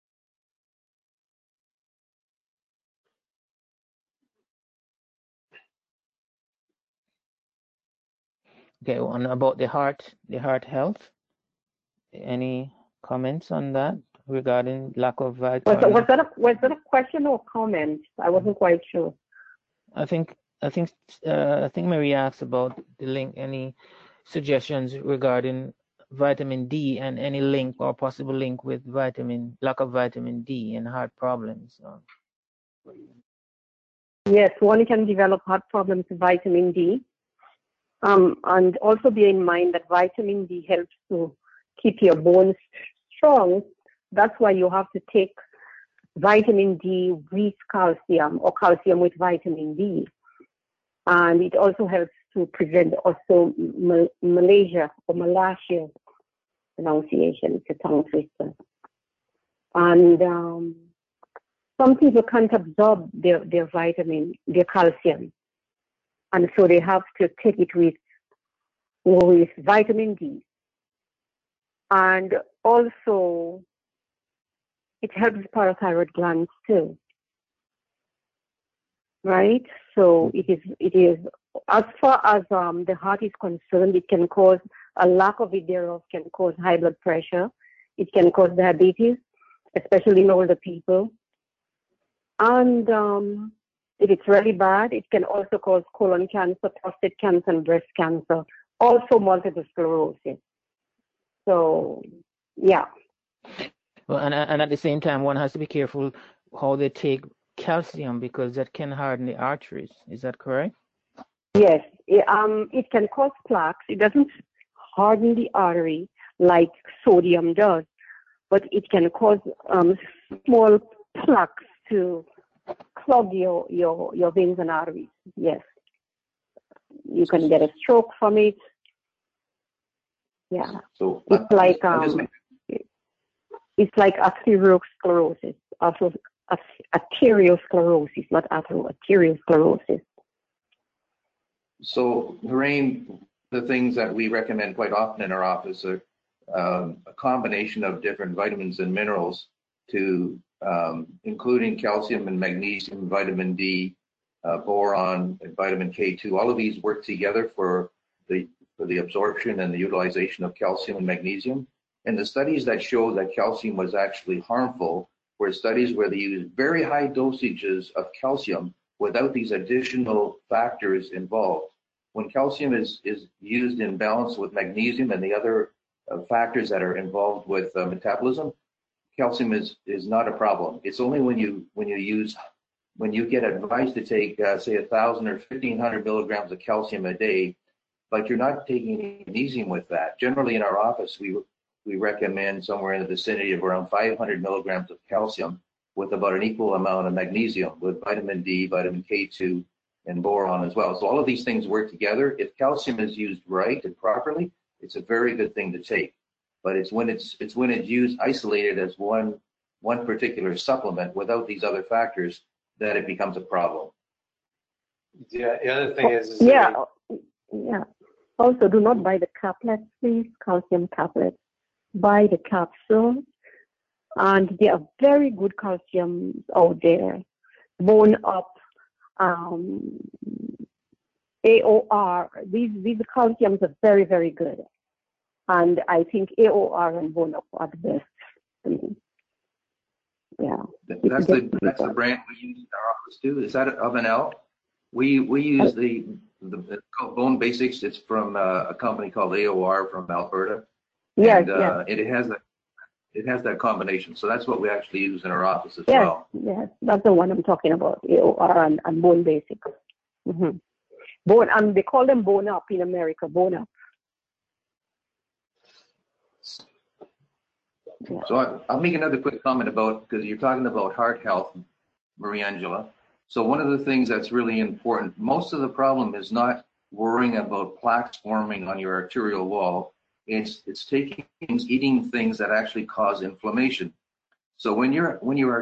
Speaker 1: Okay, and about the heart health, any comments on that regarding lack of vitamin?
Speaker 2: Was that a question or comment? I wasn't quite sure.
Speaker 1: I think Marie asked about the link. Any suggestions regarding vitamin D and any link or possible link with lack of vitamin D and heart problems?
Speaker 2: Yes, one can develop heart problems with vitamin D. And also bear in mind that vitamin D helps to keep your bones strong. That's why you have to take vitamin D with calcium or calcium with vitamin D. And it also helps to prevent also malacia or malacia pronunciation. It's a tongue twister. And some people can't absorb their vitamin, their calcium. And so they have to take it with vitamin D. And also, it helps parathyroid glands too, right? So it is as far as the heart is concerned, it can cause a lack of it thereof can cause high blood pressure. It can cause diabetes, especially in older people. And if it's really bad, it can also cause colon cancer, prostate cancer, and breast cancer, also multiple sclerosis. So, yeah.
Speaker 1: Well, and at the same time, one has to be careful how they take calcium because that can harden the arteries. Is that correct?
Speaker 2: Yes. It can cause plaques. It doesn't harden the artery like sodium does, but it can cause small plaques to clog your veins and arteries. Yes. You can get a stroke from it. Yeah.
Speaker 6: So
Speaker 2: it's like atherosclerosis, also arteriosclerosis, not arteriosclerosis.
Speaker 6: So, Lorraine, the things that we recommend quite often in our office are a combination of different vitamins and minerals to including calcium and magnesium, vitamin D, boron, and vitamin K2. All of these work together for the absorption and the utilization of calcium and magnesium. And the studies that show that calcium was actually harmful were studies where they used very high dosages of calcium without these additional factors involved. When calcium is used in balance with magnesium and the other factors that are involved with metabolism, calcium is not a problem. It's only when you get advised to take say 1,000 or 1,500 milligrams of calcium a day, but you're not taking magnesium with that. Generally in our office, we recommend somewhere in the vicinity of around 500 milligrams of calcium with about an equal amount of magnesium with vitamin D, vitamin K2, and boron as well. So all of these things work together. If calcium is used right and properly, it's a very good thing to take. But it's when it's used isolated as one particular supplement without these other factors that it becomes a problem.
Speaker 3: Yeah, the other thing is
Speaker 2: yeah. Also, do not buy the caplets, please, calcium caplets. Buy the capsule. And there are very good calciums out there. Bone Up, AOR, these calciums are very, very good. And I think AOR and Bone Up are the best to me. Yeah.
Speaker 6: That's the brand we use in our office too. Is that Avenel? We use it's called Bone Basics. It's from a company called AOR from Alberta.
Speaker 2: Yes,
Speaker 6: and it has that combination. So that's what we actually use in our office as well.
Speaker 2: Yes, that's the one I'm talking about. AOR and Bone Basics. Mm-hmm. Bone, they call them Bone Up in America. Bone Up. Yeah.
Speaker 6: So I'll make another quick comment because you're talking about heart health, Marie-Angela. So one of the things that's really important, most of the problem is not worrying about plaques forming on your arterial wall. It's eating things that actually cause inflammation. So when the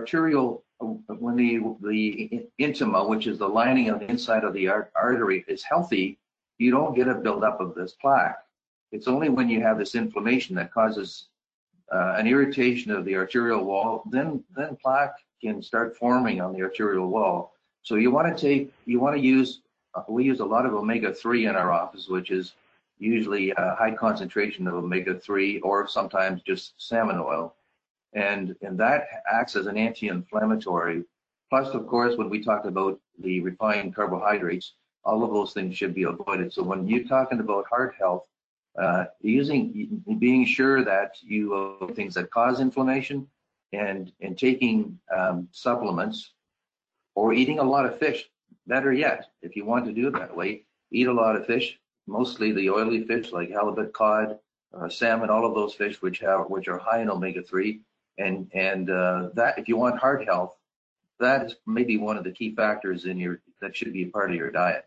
Speaker 6: intima, which is the lining of the inside of the artery, is healthy, you don't get a buildup of this plaque. It's only when you have this inflammation that causes an irritation of the arterial wall, then plaque can start forming on the arterial wall. So we use a lot of omega-3 in our office, which is usually a high concentration of omega-3 or sometimes just salmon oil. And that acts as an anti-inflammatory. Plus, of course, when we talk about the refined carbohydrates, all of those things should be avoided. So when you're talking about heart health, being sure that you avoid things that cause inflammation and taking supplements or eating a lot of fish. Better yet, if you want to do it that way, eat a lot of fish, mostly the oily fish like halibut, cod, salmon, all of those fish which are high in omega-3. And that if you want heart health, that is maybe one of the key factors that should be a part of your diet.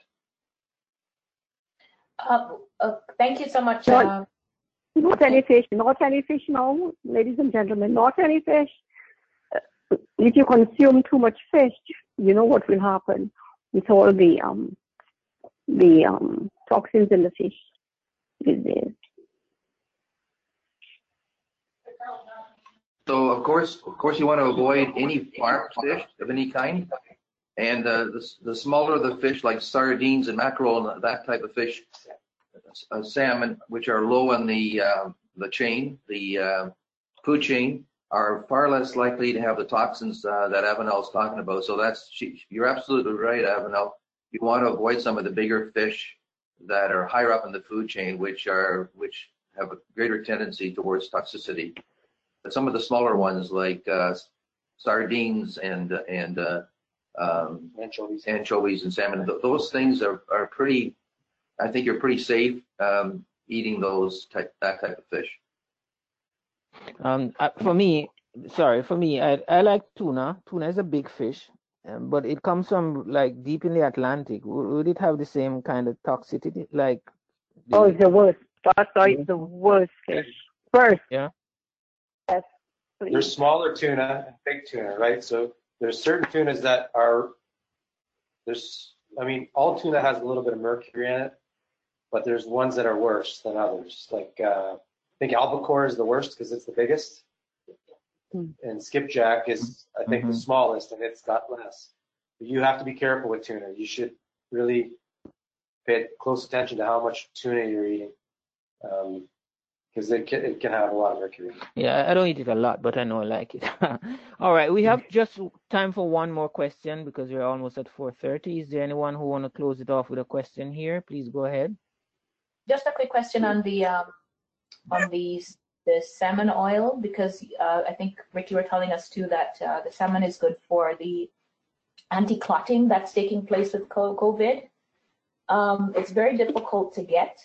Speaker 8: Thank you so much.
Speaker 2: Not any fish now, ladies and gentlemen, not any fish. If you consume too much fish, you know what will happen with all the toxins in the fish these days.
Speaker 6: So of course you want to avoid any farmed fish of any kind, and the smaller the fish like sardines and mackerel and that type of fish, salmon, which are low on the chain, the food chain, are far less likely to have the toxins that Avenel is talking about. So you're absolutely right, Avenel. You want to avoid some of the bigger fish that are higher up in the food chain, which have a greater tendency towards toxicity. But some of the smaller ones like sardines and anchovies and salmon, those things are pretty. I think you're pretty safe eating that type of fish.
Speaker 1: For me, I like tuna. Tuna is a big fish, but it comes from like deep in the Atlantic. Would it have the same kind of toxicity? Like?
Speaker 2: It's the worst. It's the worst fish. First.
Speaker 1: Yeah.
Speaker 2: Yes. Please.
Speaker 3: There's smaller tuna and big tuna, right? So there's certain tunas that are all tuna has a little bit of mercury in it, but there's ones that are worse than others. Like I think albacore is the worst because it's the biggest, and skipjack is I think the smallest, and it's got less. But you have to be careful with tuna. You should really pay close attention to how much tuna you're eating, because it can have a lot of mercury.
Speaker 1: Yeah, I don't eat it a lot, but I know I like it. All right, we have just time for one more question because we're almost at 4:30. Is there anyone who want to close it off with a question here? Please go ahead.
Speaker 8: Just a quick question on the salmon oil, because I think, Rick, you were telling us too that the salmon is good for the anti-clotting that's taking place with COVID. It's very difficult to get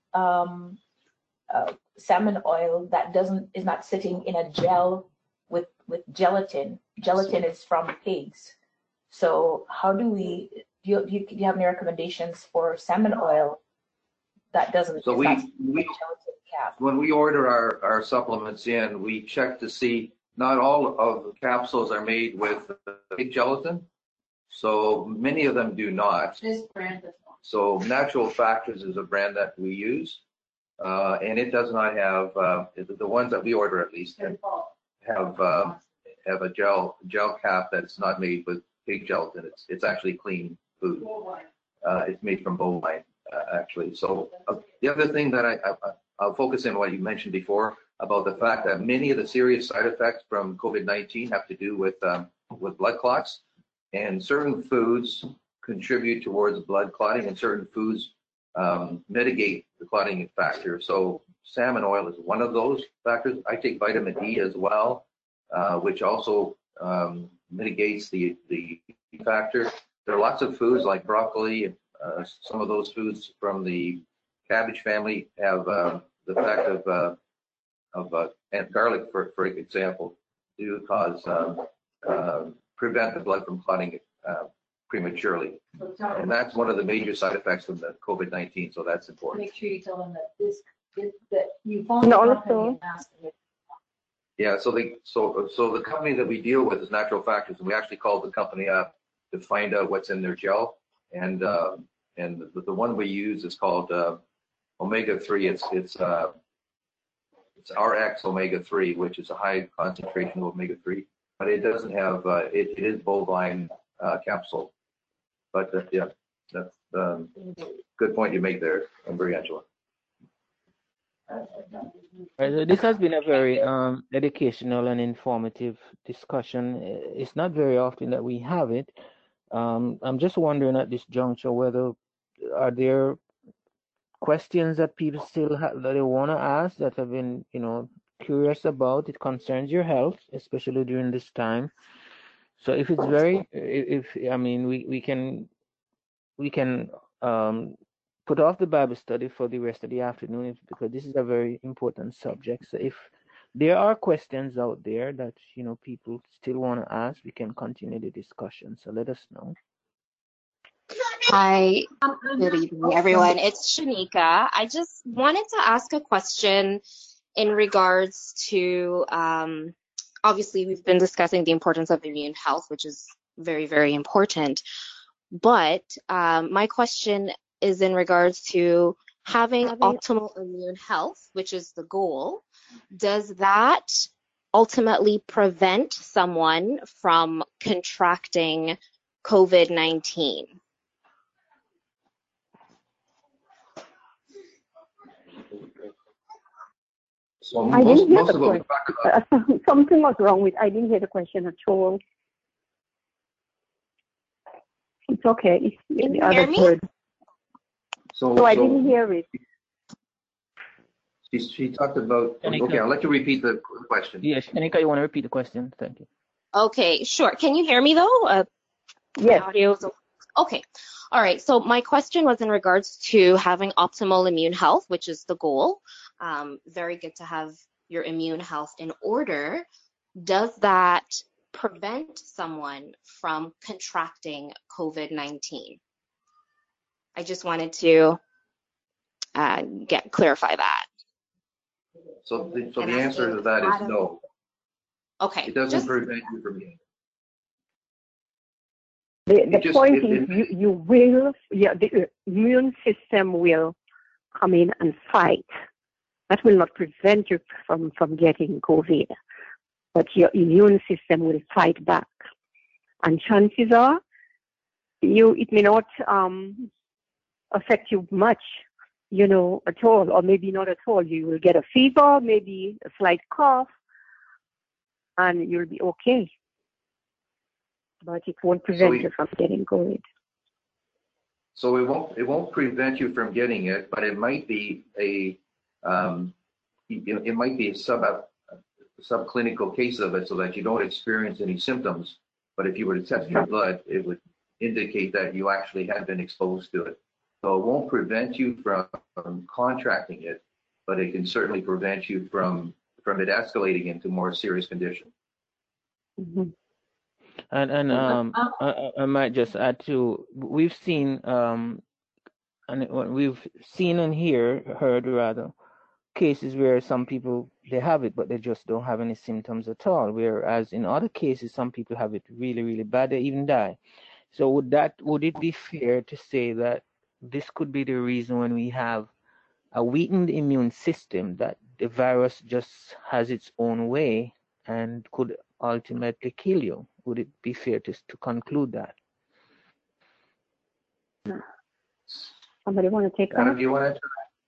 Speaker 8: salmon oil that is not sitting in a gel with gelatin. Gelatin is from pigs. So how do you have any recommendations for salmon oil that doesn't?
Speaker 6: So when we order our supplements in, we check to see not all of the capsules are made with pig gelatin. So many of them do not.
Speaker 8: This brand does not.
Speaker 6: So Natural Factors is a brand that we use, and it does not have the ones that we order at least have a gel cap that's not made with pig gelatin. It's actually clean food. It's made from bovine actually. So the other thing that I'll focus on what you mentioned before about the fact that many of the serious side effects from COVID-19 have to do with with blood clots, and certain foods contribute towards blood clotting, and certain foods mitigate the clotting factor. So salmon oil is one of those factors. I take vitamin D as well, which also mitigates the factor. There are lots of foods like broccoli. Some of those foods from the cabbage family have the fact of and garlic, for example, do cause prevent the blood from clotting prematurely, and that's one of the major side effects of the COVID-19. So that's important.
Speaker 9: Make sure you tell them that you phone the company and ask them.
Speaker 6: Yeah, so the company that we deal with is Natural Factors, and we actually called the company up to find out what's in their gel, and the one we use is called omega-3. It's RX omega-3, which is a high concentration of omega-3, but it doesn't have it is bovine capsule. But yeah, that's good point you make there, Angela.
Speaker 1: This has been a very educational and informative discussion. It's not very often that we have it. I'm just wondering at this juncture whether are there questions that people still have that they want to ask that have been, curious about. It concerns your health, especially during this time. So if it's we can put off the Bible study for the rest of the afternoon because this is a very important subject. So if there are questions out there that people still want to ask, we can continue the discussion. So let us know.
Speaker 10: Hi, good evening, everyone. It's Shanika. I just wanted to ask a question in regards to, obviously, we've been discussing the importance of immune health, which is very, very important. But my question is in regards to having optimal immune health, which is the goal. Does that ultimately prevent someone from contracting COVID-19?
Speaker 6: So
Speaker 2: I didn't hear the question. Something was wrong with. I didn't hear the question at all. It's okay.
Speaker 10: Can you hear me?
Speaker 2: So I didn't hear it.
Speaker 6: She talked about.
Speaker 1: Shanika.
Speaker 6: Okay, I'll let you repeat the question.
Speaker 1: Yes, Shanika, you want to repeat the question? Thank you.
Speaker 10: Okay, sure. Can you hear me though?
Speaker 2: Yes.
Speaker 10: Okay. All right. So my question was in regards to having optimal immune health, which is the goal. Very good to have your immune health in order. Does that prevent someone from contracting COVID-19? I just wanted to clarify that.
Speaker 6: So the answer to that is no.
Speaker 10: Okay.
Speaker 6: It doesn't prevent you from getting.
Speaker 2: The point is you will, the immune system will come in and fight. That will not prevent you from getting COVID, but your immune system will fight back. And chances are, it may not affect you much, at all, or maybe not at all. You will get a fever, maybe a slight cough, and you'll be okay. But it won't prevent you from getting COVID.
Speaker 6: So it won't prevent you from getting it, but it might be a subclinical case of it, so that you don't experience any symptoms. But if you were to test your blood, it would indicate that you actually had been exposed to it. So it won't prevent you from contracting it, but it can certainly prevent you from it escalating into more serious condition.
Speaker 2: Mm-hmm.
Speaker 1: And I might just add to, we've seen and heard rather, cases where some people, they have it, but they just don't have any symptoms at all. Whereas in other cases, some people have it really, really bad, they even die. So would it be fair to say that this could be the reason when we have a weakened immune system, that the virus just has its own way and could ultimately kill you? Would it be fair to conclude that?
Speaker 2: Somebody want to take that?
Speaker 6: Adam, do you want to answer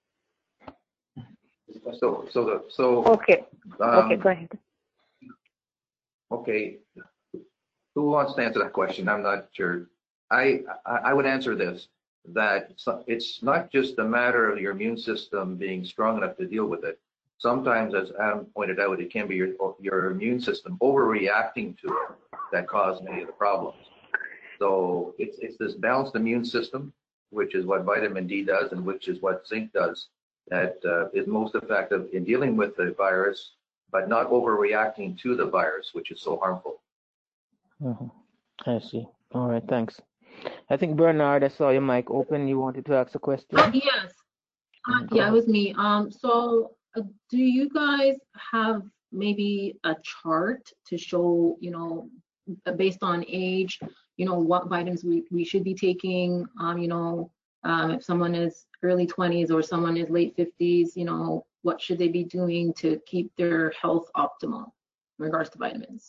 Speaker 6: that? So
Speaker 2: Okay. Okay, go ahead.
Speaker 6: Okay. Who wants to answer that question? I'm not sure. I would answer this, that it's not just a matter of your immune system being strong enough to deal with it. Sometimes, as Adam pointed out, it can be your immune system overreacting to it that cause many of the problems. So it's this balanced immune system, which is what vitamin D does and which is what zinc does, that is most effective in dealing with the virus, but not overreacting to the virus, which is so harmful.
Speaker 1: I see. All right, thanks. I think Bernard, I saw your mic open. You wanted to ask a question?
Speaker 5: Yes. Yeah, it was me. So do you guys have maybe a chart to show, based on age, what vitamins we should be taking? If someone is early 20s or someone is late 50s, what should they be doing to keep their health optimal in regards to vitamins?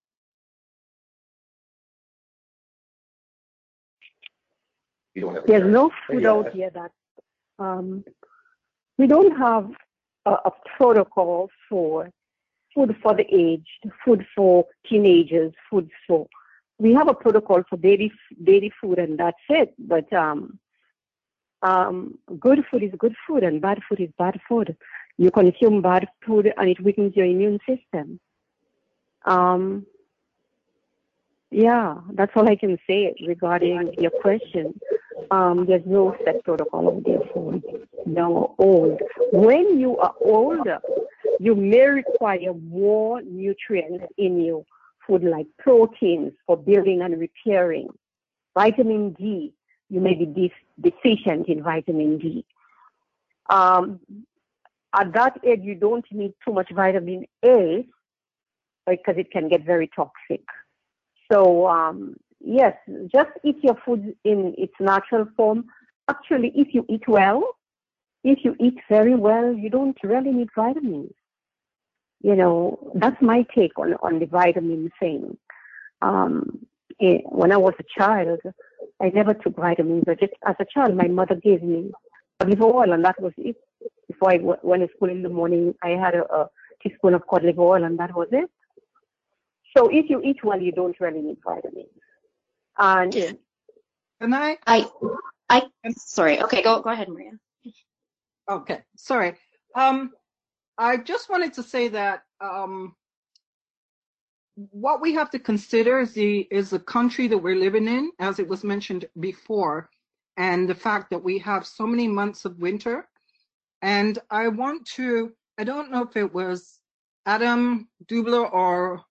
Speaker 2: There's no food out here that we don't have a protocol for food for the aged, food for teenagers, food for. We have a protocol for baby food, and that's it. But good food is good food, and bad food is bad food. You consume bad food, and it weakens your immune system. Yeah, that's all I can say regarding your question. There's no set protocol of their food. No, old. When you are older, you may require more nutrients in your food, like proteins for building and repairing. Vitamin D, you may be deficient in vitamin D. At that age, you don't need too much vitamin A because it can get very toxic. So, yes, just eat your food in its natural form. Actually, if you eat well, if you eat very well, you don't really need vitamins. That's my take on the vitamin thing. When I was a child, I never took vitamins. Just as a child, my mother gave me olive oil, and that was it. Before I went to school in the morning, I had a teaspoon of cod liver oil, and that was it. So if you eat well, you don't really need vitamins. And
Speaker 11: Can I?
Speaker 10: Sorry. Okay, go ahead, Maria.
Speaker 11: Okay, sorry. I just wanted to say that what we have to consider is the country that we're living in, as it was mentioned before, and the fact that we have so many months of winter. And I don't know if it was Adam Dubler or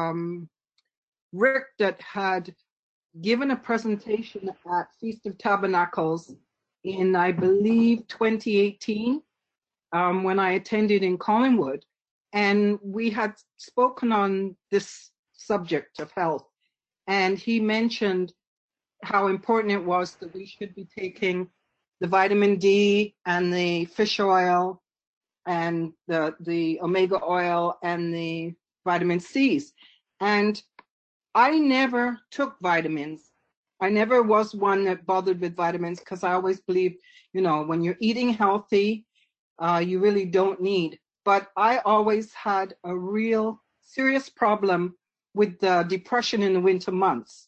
Speaker 11: Rick that had given a presentation at Feast of Tabernacles in, I believe, 2018, when I attended in Collingwood. And we had spoken on this subject of health. And he mentioned how important it was that we should be taking the vitamin D and the fish oil and the omega oil and the vitamin C's. And I never took vitamins. I never was one that bothered with vitamins because I always believed, when you're eating healthy, you really don't need. But I always had a real serious problem with the depression in the winter months.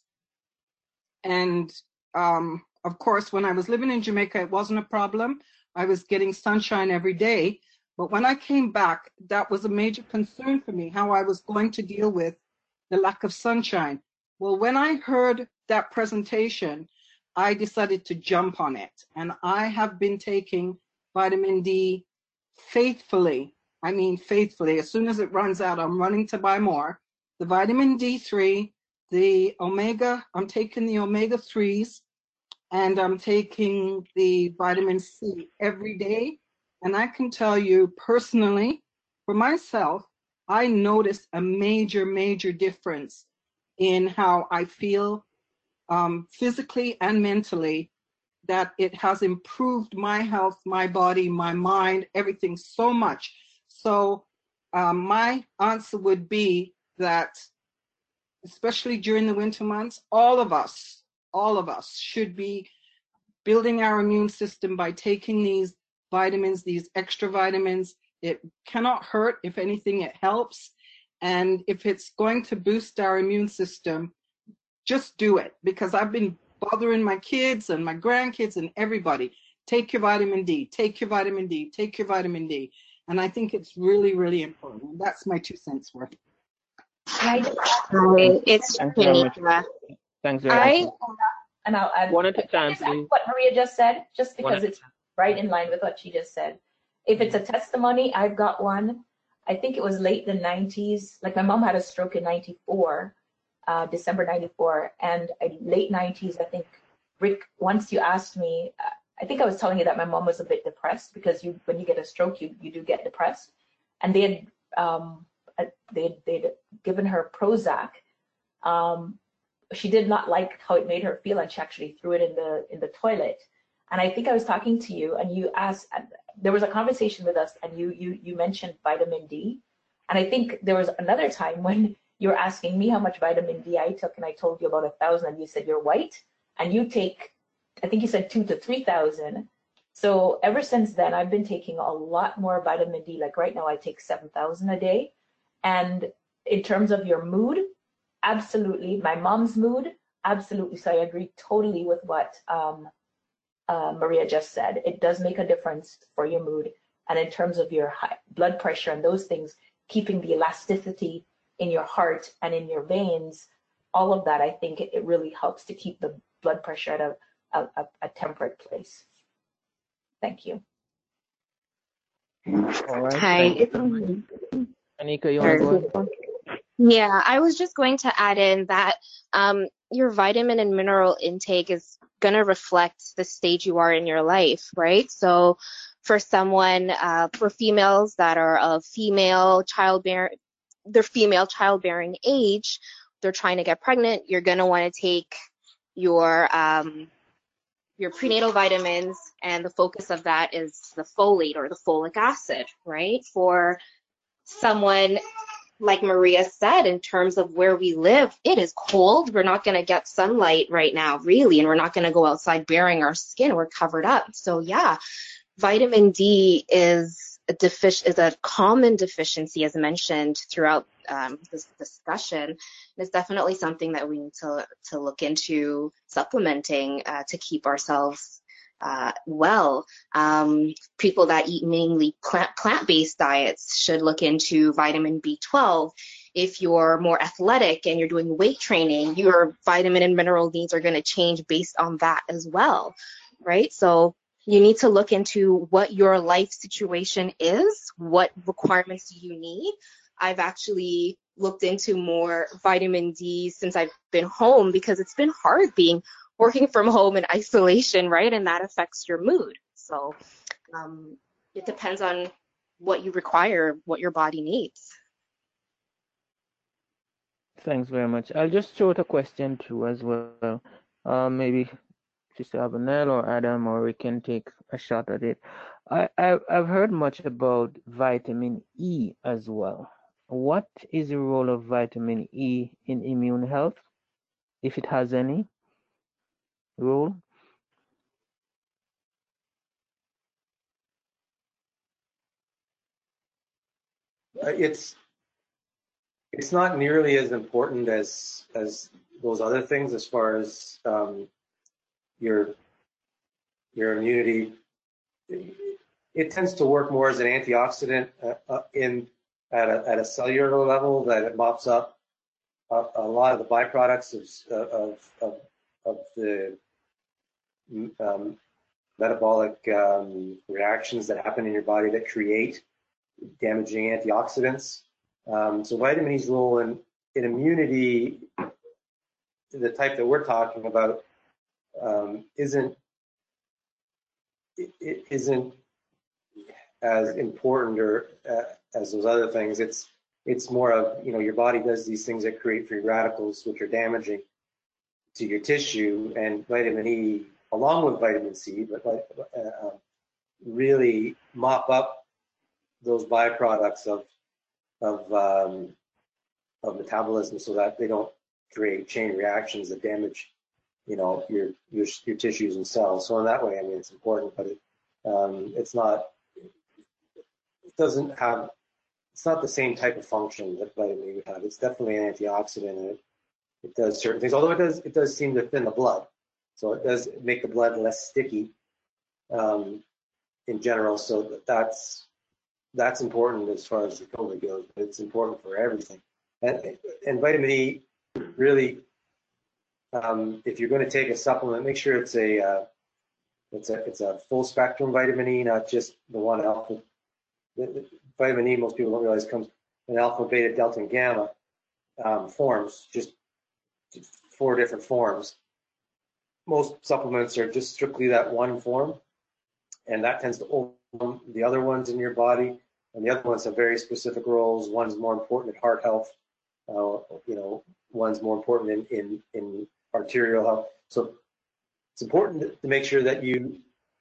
Speaker 11: And of course, when I was living in Jamaica, it wasn't a problem. I was getting sunshine every day. But when I came back, that was a major concern for me, how I was going to deal with the lack of sunshine. Well, when I heard that presentation, I decided to jump on it. And I have been taking vitamin D faithfully. I mean, faithfully. As soon as it runs out, I'm running to buy more. The vitamin D3, the omega, I'm taking the omega 3s, and I'm taking the vitamin C every day. And I can tell you personally, for myself, I noticed a major, major difference in how I feel physically and mentally, that it has improved my health, my body, my mind, everything so much. So my answer would be that, especially during the winter months, all of us should be building our immune system by taking these vitamins, these extra vitamins. It cannot hurt. If anything, it helps. And if it's going to boost our immune system, just do it, because I've been bothering my kids and my grandkids and everybody. Take your vitamin D, take your vitamin D, take your vitamin D. And I think it's really, really important. That's my 2 cents worth.
Speaker 10: Hi, it's
Speaker 1: Shanika. Thanks very much.
Speaker 8: And I'll add
Speaker 1: one at a time, please.
Speaker 8: What Maria just said, just because it's right in line with what she just said. If it's a testimony, I've got one. I think it was late the 90s. Like my mom had a stroke in 94, December 94, and late 90s, I think, Rick, once you asked me, I think I was telling you that my mom was a bit depressed because when you get a stroke, you do get depressed. And they'd given her Prozac. She did not like how it made her feel, and she actually threw it in the toilet. And I think I was talking to you, and you asked. There was a conversation with us, and you mentioned vitamin D. And I think there was another time when you were asking me how much vitamin D I took, and I told you about 1,000, and you said you're white, and you take, I think you said 2,000 to 3,000. So ever since then, I've been taking a lot more vitamin D. Like right now, I take 7,000 a day. And in terms of your mood, absolutely. My mom's mood, absolutely. So I agree totally with what Maria just said. It does make a difference for your mood. And in terms of your high blood pressure and those things, keeping the elasticity in your heart and in your veins, all of that, I think it really helps to keep the blood pressure at a temperate place. Thank you.
Speaker 1: All right.
Speaker 10: Hi.
Speaker 1: Anika, you want to go ahead?
Speaker 10: Yeah, I was just going to add in that your vitamin and mineral intake is going to reflect the stage you are in your life, right? So for someone, for females that are of female childbearing age, they're trying to get pregnant, you're going to want to take your prenatal vitamins, and the focus of that is the folate or the folic acid, right? For someone, like Maria said, in terms of where we live, it is cold. We're not going to get sunlight right now, really, and we're not going to go outside baring our skin. We're covered up. So yeah, vitamin D is a common deficiency, as mentioned throughout this discussion. It's definitely something that we need to look into supplementing to keep ourselves well. People that eat mainly plant-based diets should look into vitamin B12. If you're more athletic and you're doing weight training, your vitamin and mineral needs are going to change based on that as well, right? So you need to look into what your life situation is, what requirements do you need. I've actually looked into more vitamin D since I've been home, because it's been hard working from home in isolation, right? And that affects your mood. So it depends on what you require, what your body needs.
Speaker 1: Thanks very much. I'll just throw out a question too as well. Maybe Sister Avanel or Adam or we can take a shot at it. I've heard much about vitamin E as well. What is the role of vitamin E in immune health, if it has any role?
Speaker 3: It's not nearly as important as those other things as far as your immunity. It tends to work more as an antioxidant at a cellular level, that it mops up a lot of the byproducts of the metabolic reactions that happen in your body that create damaging antioxidants. So vitamin E's role in immunity, the type that we're talking about, isn't as important or as those other things. It's more of, your body does these things that create free radicals, which are damaging to your tissue, and vitamin E, along with vitamin C, but really mop up those byproducts of metabolism, so that they don't create chain reactions that damage, your tissues and cells. So in that way, it's important, but it's not the same type of function that vitamin E would have. It's definitely an antioxidant, and it does certain things. Although it does seem to thin the blood, so it does make the blood less sticky in general. So that's important as far as the COVID goes. But it's important for everything. And vitamin E, really, if you're going to take a supplement, make sure it's a full spectrum vitamin E, not just the one alpha. The vitamin E, most people don't realize, comes in alpha, beta, delta, and gamma forms, just 4 different forms. Most supplements are just strictly that one form, and that tends to overwhelm the other ones in your body. And the other ones have very specific roles. One's more important in heart health. One's more important in arterial health. So it's important to make sure that you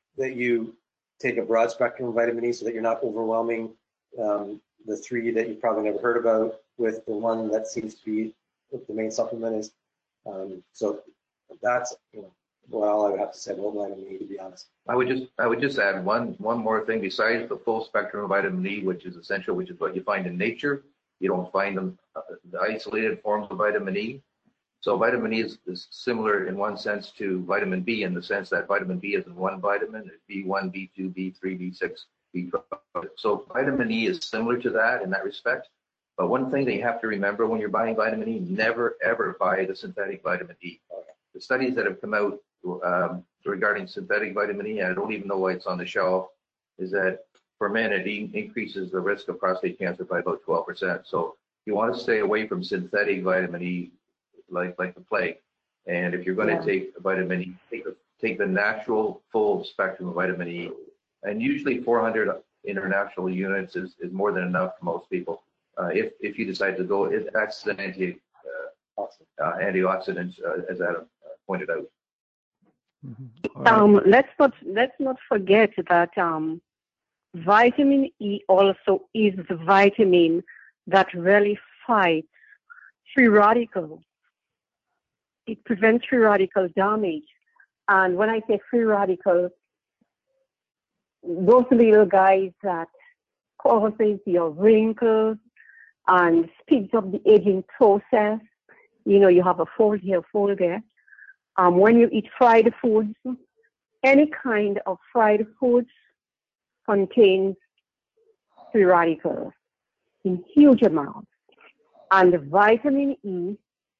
Speaker 3: take a broad spectrum of vitamin E, so that you're not overwhelming the 3 that you've probably never heard about with the one that seems to be what the main supplement is. So that's all I would have to say about vitamin E, to be honest.
Speaker 6: I would just add one more thing besides the full spectrum of vitamin E, which is essential, which is what you find in nature. You don't find them the isolated forms of vitamin E. So vitamin E is similar in one sense to vitamin B, in the sense that vitamin B is in one vitamin, B1, B2, B3, B6, B12. So vitamin E is similar to that in that respect. But one thing that you have to remember when you're buying vitamin E, never ever buy the synthetic vitamin E. The studies that have come out regarding synthetic vitamin E, I don't even know why it's on the shelf, is that for men it increases the risk of prostate cancer by about 12%. So you want to stay away from synthetic vitamin E like the plague. And if you're going to take vitamin E, take the natural full spectrum of vitamin E. And usually 400 international units is more than enough for most people. If you decide to go, that's an antioxidant, as Adam pointed out.
Speaker 2: Mm-hmm. Let's not forget that vitamin E also is the vitamin that really fights free radicals. It prevents free radical damage. And when I say free radicals, those little guys that causes your wrinkles and speeds up the aging process. You have a fold here, fold there. When you eat fried foods, any kind of fried foods contains free radicals in huge amounts. And vitamin E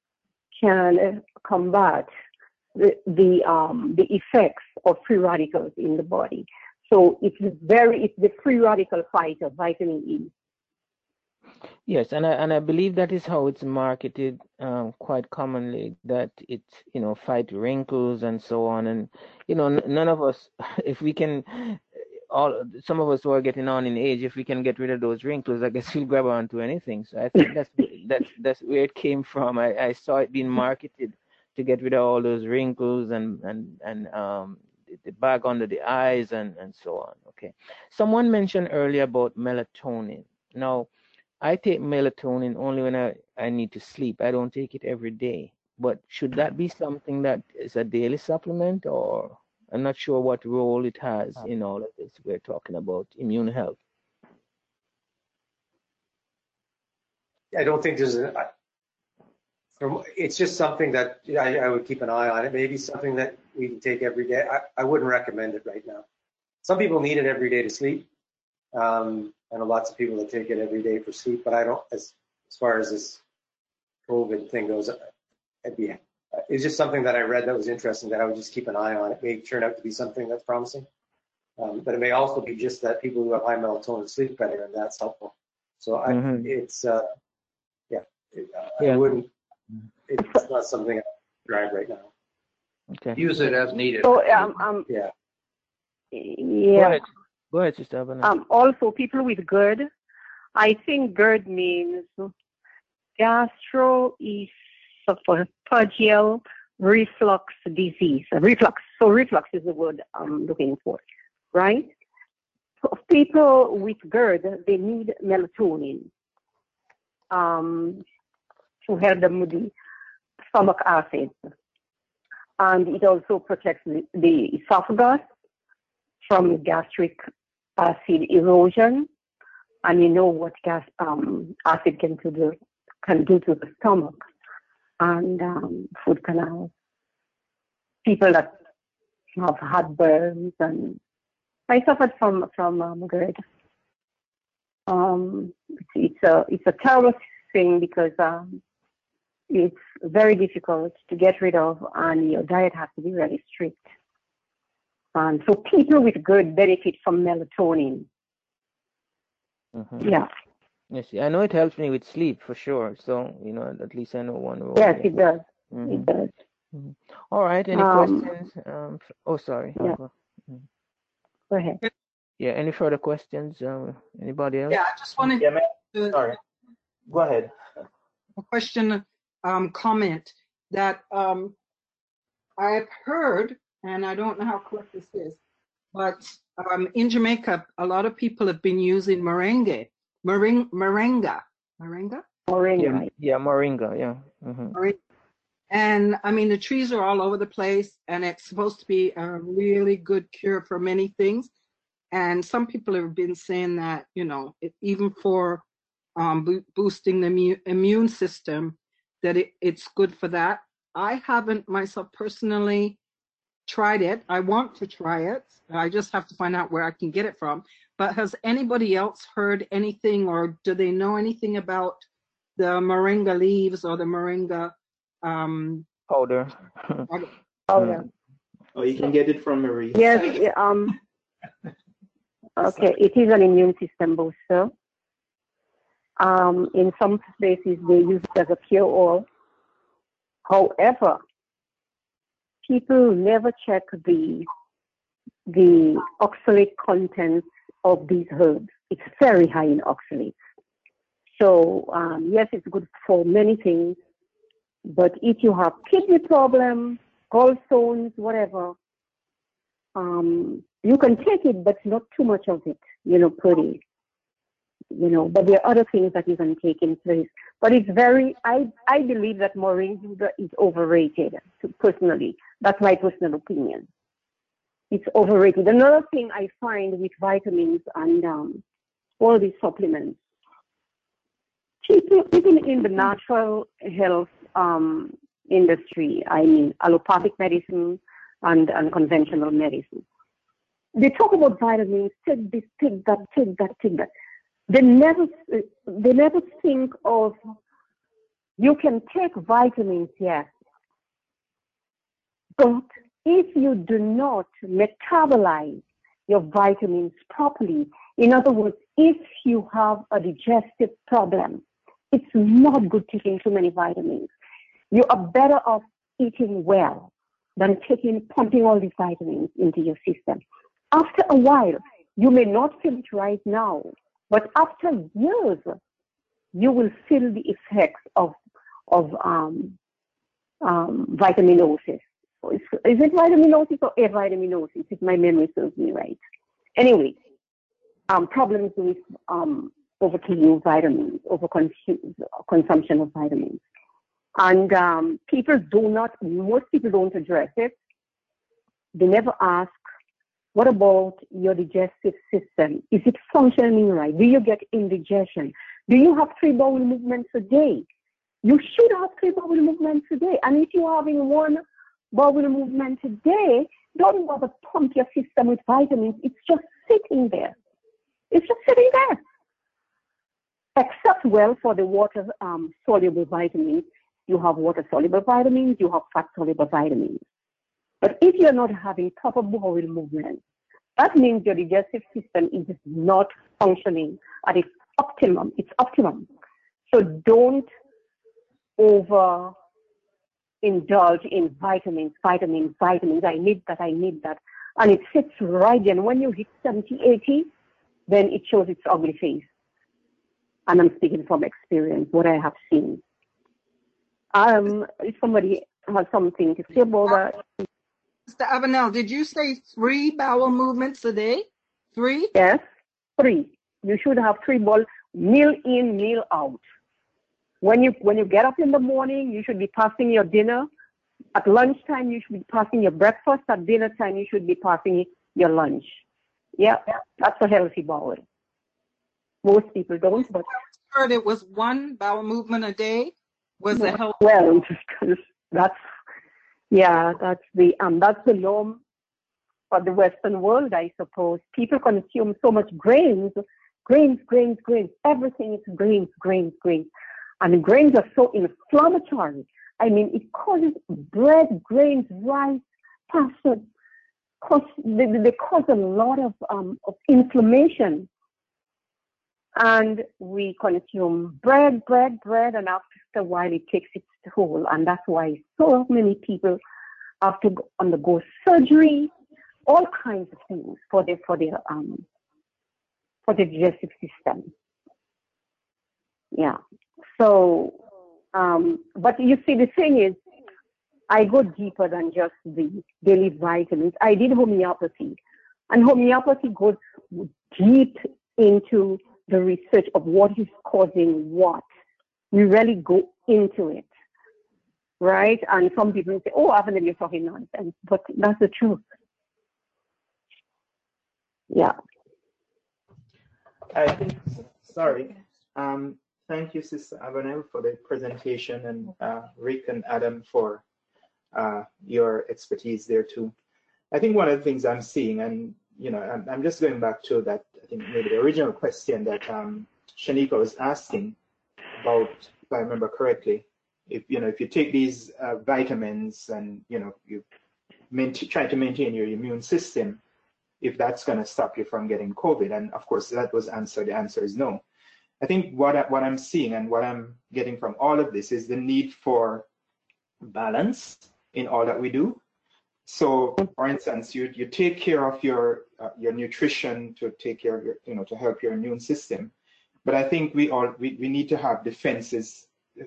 Speaker 2: can combat the effects of free radicals in the body. So it's the free radical fighter, vitamin E.
Speaker 1: Yes, and I believe that is how it's marketed quite commonly, that it fight wrinkles and so on. And none of us, if we can, some of us who are getting on in age, if we can get rid of those wrinkles, I guess we'll grab onto anything. So I think that's where it came from. I saw it being marketed to get rid of all those wrinkles and the bag under the eyes and so on. Okay. Someone mentioned earlier about melatonin. Now, I take melatonin only when I need to sleep. I don't take it every day. But should that be something that is a daily supplement, or I'm not sure what role it has in all of this. We're talking about immune health.
Speaker 3: I don't think it's just something that I would keep an eye on. It may be something that we can take every day. I wouldn't recommend it right now. Some people need it every day to sleep. I know lots of people that take it every day for sleep, but I don't, as far as this COVID thing goes, it's just something that I read that was interesting that I would just keep an eye on. It may turn out to be something that's promising, but it may also be just that people who have high melatonin sleep better, and that's helpful. So I wouldn't, it's not something I drive right now.
Speaker 1: Okay.
Speaker 6: Use it as needed.
Speaker 2: So,
Speaker 1: Go ahead, Sister Abana.
Speaker 2: Also, people with GERD, I think GERD means gastroesophageal reflux disease. Reflux. So reflux is the word I'm looking for, right? So people with GERD, they need melatonin to help them with the stomach acid. And it also protects the esophagus from gastric acid erosion, and you know what acid can do to the stomach. and food canals. People that have heartburns, and I suffered from GERD. It's a terrible thing because it's very difficult to get rid of, and your diet has to be really strict. So people with GERD benefit from melatonin.
Speaker 1: Mm-hmm.
Speaker 2: Yeah.
Speaker 1: Yes, I know it helps me with sleep for sure. So, at least I know one role.
Speaker 2: Yes, it does.
Speaker 1: Mm-hmm.
Speaker 2: It does.
Speaker 1: Mm-hmm. All right. Any questions? Sorry.
Speaker 2: Yeah. Go ahead.
Speaker 1: Yeah. Any further questions? Anybody else?
Speaker 11: Yeah, I just wanted to.
Speaker 12: Sorry. Go ahead.
Speaker 11: A question, comment that I've heard, and I don't know how correct this is, but in Jamaica, a lot of people have been using moringa.
Speaker 2: Moringa.
Speaker 1: Yeah, moringa. Yeah. Mm-hmm.
Speaker 11: And I mean, the trees are all over the place, and it's supposed to be a really good cure for many things. And some people have been saying that, even for boosting the immune system, that it's good for that. I haven't myself personally tried it. I want to try it. I just have to find out where I can get it from. But has anybody else heard anything, or do they know anything about the moringa leaves or the moringa
Speaker 1: powder?
Speaker 2: Powder.
Speaker 12: Oh, you can get it from Marie.
Speaker 2: Yes. Okay, it is an immune system booster. In some places they use it as a cure-all. However, people never check the oxalate contents of these herbs. It's very high in oxalates. So yes, it's good for many things. But if you have kidney problems, gallstones, whatever, you can take it, but not too much of it, per day. But there are other things that you can take in place. But it's I believe that moringa is overrated, personally. That's my personal opinion. It's overrated. Another thing I find with vitamins and all these supplements, people, even in the natural health industry, I mean allopathic medicine and conventional medicine, they talk about vitamins, take this, take that, take that, take that. They never think of, you can take vitamins, yes, but if you do not metabolize your vitamins properly, in other words, if you have a digestive problem, it's not good taking too many vitamins. You are better off eating well than pumping all these vitamins into your system. After a while, you may not feel it right now, but after years, you will feel the effects of vitaminosis. Is it vitaminosis or avitaminosis, if my memory serves me right? Anyway, problems with overtaking vitamins, consumption of vitamins. And most people don't address it. They never ask, what about your digestive system? Is it functioning right? Do you get indigestion? Do you have 3 bowel movements a day? You should have 3 bowel movements a day. And if you're having 1 bowel movement a day, don't bother pump your system with vitamins. It's just sitting there. It's just sitting there. Except well for the water soluble vitamins. You have water soluble vitamins, you have fat soluble vitamins. But if you're not having proper bowel movement, that means your digestive system is not functioning at its optimum. So don't indulge in vitamins. I need that. And it sits right there. And when you hit 70, 80, then it shows its ugly face. And I'm speaking from experience, what I have seen. If somebody has something to say about that.
Speaker 11: Mr. Avenel, did you say 3 bowel movements a day? 3?
Speaker 2: Yes, 3. You should have 3 bowel, meal in, meal out. When you get up in the morning, you should be passing your dinner. At lunchtime, you should be passing your breakfast. At dinner time, you should be passing your lunch. Yeah, that's a healthy bowel. Most people don't, but
Speaker 11: I heard it was 1 bowel movement a day. Was the health
Speaker 2: well? That's the norm for the Western world, I suppose. People consume so much grains. Everything is grains. And grains are so inflammatory. I mean, it causes bread, grains, rice, pasta. They cause a lot of inflammation. And we consume bread, and after a while it takes its toll. And that's why so many people have to undergo surgery, all kinds of things for the digestive system. Yeah. So, but you see, the thing is, I go deeper than just the daily vitamins. I did homeopathy, and homeopathy goes deep into the research of what is causing what. We really go into it, right? And some people say, "Oh, Avenel, you're talking nonsense," but that's the truth. Yeah.
Speaker 12: I think, sorry. Thank you, Sister Avenel, for the presentation, and Rick and Adam for your expertise there too. I think one of the things I'm seeing, and I'm just going back to that, I think maybe the original question that Shanika was asking about, if I remember correctly, if you take these vitamins and you try to maintain your immune system, if that's going to stop you from getting COVID. And of course, that was answered. The answer is no. I think what I'm seeing and what I'm getting from all of this is the need for balance in all that we do. So, for instance, you take care of your nutrition to take care of your, to help your immune system. But I think we need to have defenses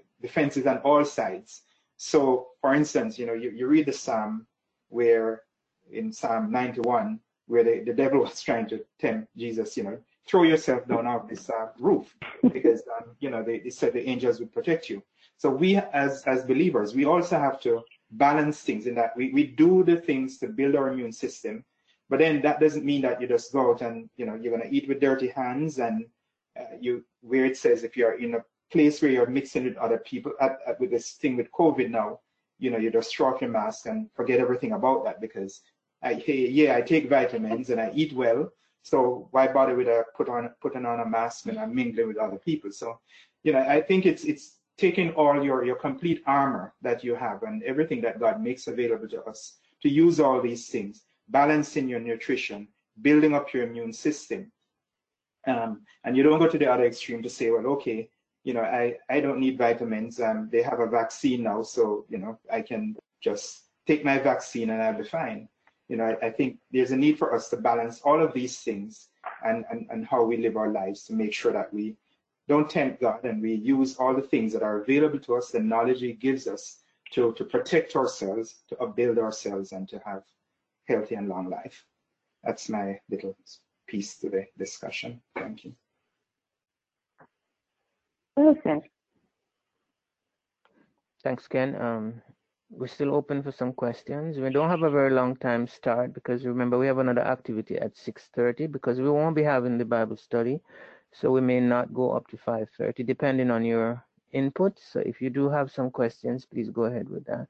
Speaker 12: on all sides. So, for instance, you read the Psalm where in Psalm 91, where the devil was trying to tempt Jesus, throw yourself down off this roof, because they said the angels would protect you. So we as believers, we also have to balance things in that we do the things to build our immune system, but then that doesn't mean that you just go out and you're going to eat with dirty hands, and where it says if you're in a place where you're mixing with other people with this thing with COVID now, you just throw off your mask and forget everything about that, because I take vitamins and I eat well, so why bother with putting on a mask and I'm mingling with other people? So, I think it's taking all your complete armor that you have and everything that God makes available to us to use all these things, balancing your nutrition, building up your immune system. And you don't go to the other extreme to say, well, okay, I don't need vitamins. They have a vaccine now, so, I can just take my vaccine and I'll be fine. I think there's a need for us to balance all of these things and how we live our lives to make sure that we don't tempt God and we use all the things that are available to us, the knowledge He gives us to protect ourselves, to upbuild ourselves, and to have healthy and long life. That's my little piece to the discussion. Thank you.
Speaker 2: Okay.
Speaker 1: Thanks, Ken. We're still open for some questions. We don't have a very long time start because remember we have another activity at 6:30 because we won't be having the Bible study. So we may not go up to 5:30 depending on your input. So if you do have some questions, please go ahead with that.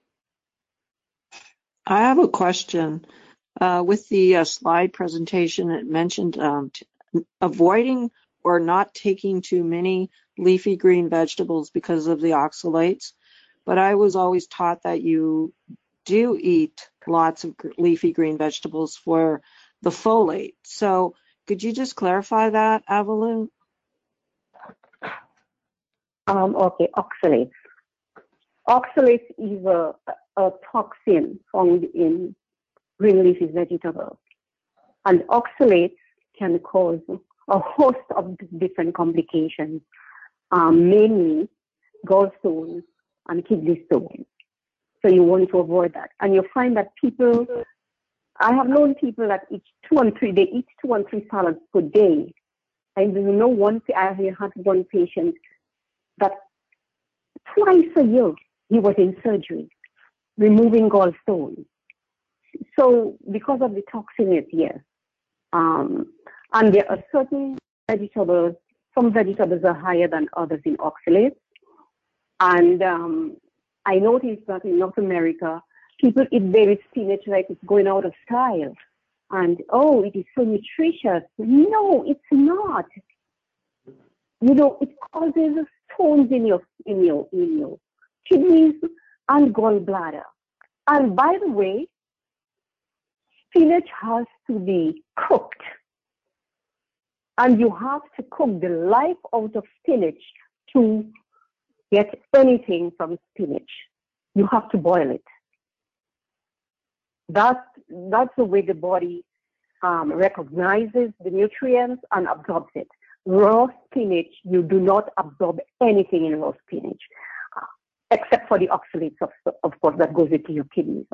Speaker 7: I have a question. With the slide presentation, it mentioned avoiding or not taking too many leafy green vegetables because of the oxalates. But I was always taught that you do eat lots of leafy green vegetables for the folate. So could you just clarify that, Avalon?
Speaker 2: Okay, oxalates. Oxalates is a toxin found in green leafy vegetables. And oxalates can cause a host of different complications, mainly gallstones and kidney stones. So you want to avoid that. And you find that I have known people that eat 2 and 3 salads per day. And I had one patient that twice a year he was in surgery, removing gallstones. So because of the toxins, yes. And there are certain vegetables, some vegetables are higher than others in oxalates. And I noticed that in North America, people eat baby spinach like it's going out of style. And, oh, it is so nutritious. No, it's not. You know, it causes stones in your kidneys and gallbladder. And by the way, spinach has to be cooked. And you have to cook the life out of spinach to get anything from spinach. You have to boil it. That's the way the body recognizes the nutrients and absorbs it. Raw spinach, you do not absorb anything in raw spinach, except for the oxalates, of course, that goes into your kidneys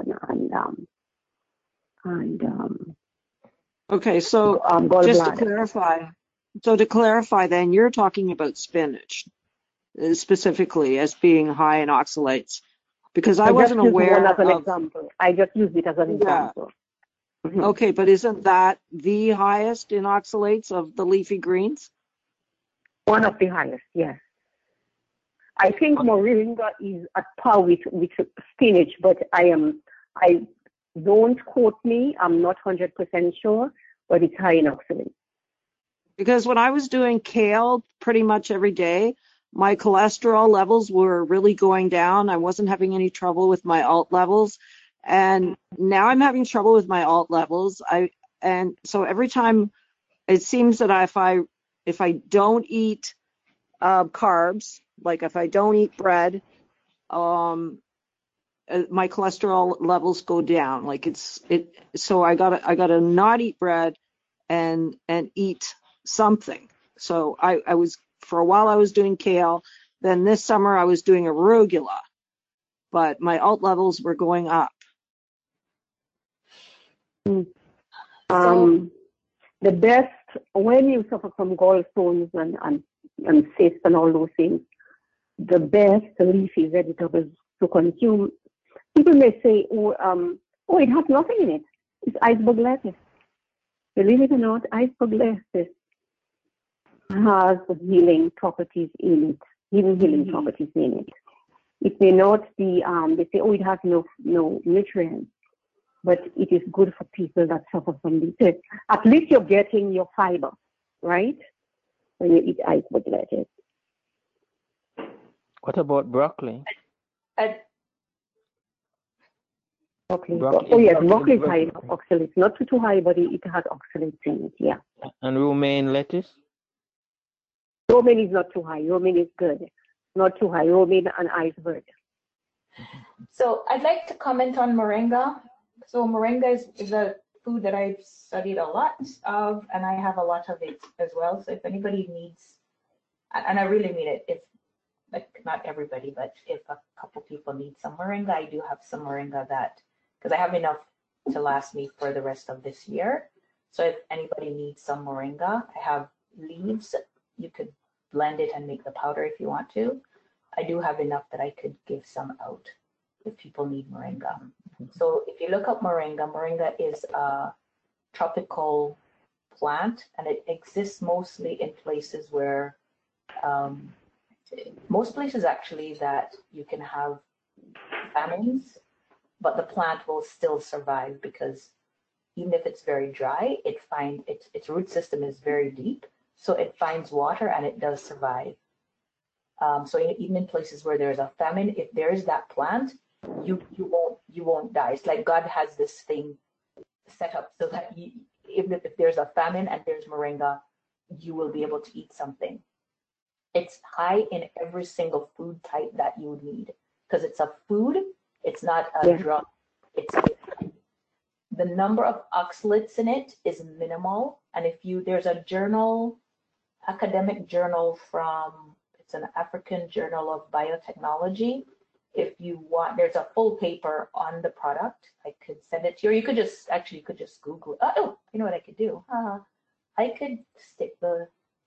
Speaker 7: Okay, so just to clarify, then you're talking about spinach specifically as being high in oxalates, because I wasn't aware
Speaker 2: of. As an example. I just used it as an example. Mm-hmm.
Speaker 7: Okay, but isn't that the highest in oxalates of the leafy greens?
Speaker 2: One of the highest, yes. I think moringa is at par with spinach, but I don't quote me. I'm not 100% sure, but it's high in oxalates.
Speaker 7: Because when I was doing kale pretty much every day, my cholesterol levels were really going down. I wasn't having any trouble with my alt levels. And now I'm having trouble with my alt levels. And so every time it seems that if I don't eat carbs, like if I don't eat bread, my cholesterol levels go down. So I gotta not eat bread and eat something. So I was, for a while I was doing kale. Then this summer I was doing arugula, but my alt levels were going up.
Speaker 2: The best, when you suffer from gallstones and cysts and all those things, the best leafy vegetables to consume, people may say, oh, it has nothing in it. It's iceberg lettuce. Believe it or not, iceberg lettuce has healing properties in it, healing properties in it. It may not be, they say, oh, it has no nutrients, but it is good for people that suffer from these. At least you're getting your fiber, right? When you eat iceberg lettuce.
Speaker 1: What about broccoli?
Speaker 2: Broccoli. Oh yes, broccoli is high in oxalates. Not too high, but it has oxalates in it, yeah.
Speaker 1: And romaine lettuce?
Speaker 2: Romaine is not too high. Romaine is good. Not too high. Romaine and iceberg.
Speaker 8: So I'd like to comment on moringa. So moringa is a food that I've studied a lot of, and I have a lot of it as well. So if anybody needs, and I really mean it, if like not everybody, but if a couple people need some moringa, I do have some moringa because I have enough to last me for the rest of this year. So if anybody needs some moringa, I have leaves. You could blend it and make the powder if you want to. I do have enough that I could give some out if people need moringa. So if you look up moringa is a tropical plant, and it exists mostly in places where, most places actually that you can have famines, but the plant will still survive because even if it's very dry, its root system is very deep, so it finds water and it does survive. So even in places where there's a famine, if there is that plant, you won't die. It's like God has this thing set up so that even if there's a famine and there's moringa, you will be able to eat something. It's high in every single food type that you would need because it's a food. It's not a drug. The number of oxalates in it is minimal, and there's a journal, academic journal it's an African Journal of Biotechnology. If you want, there's a full paper on the product. I could send it to you, or you could just Google it. Oh, you know what I could do? I could stick the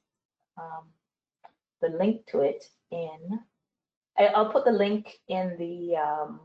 Speaker 8: link to it in. I'll put the link in the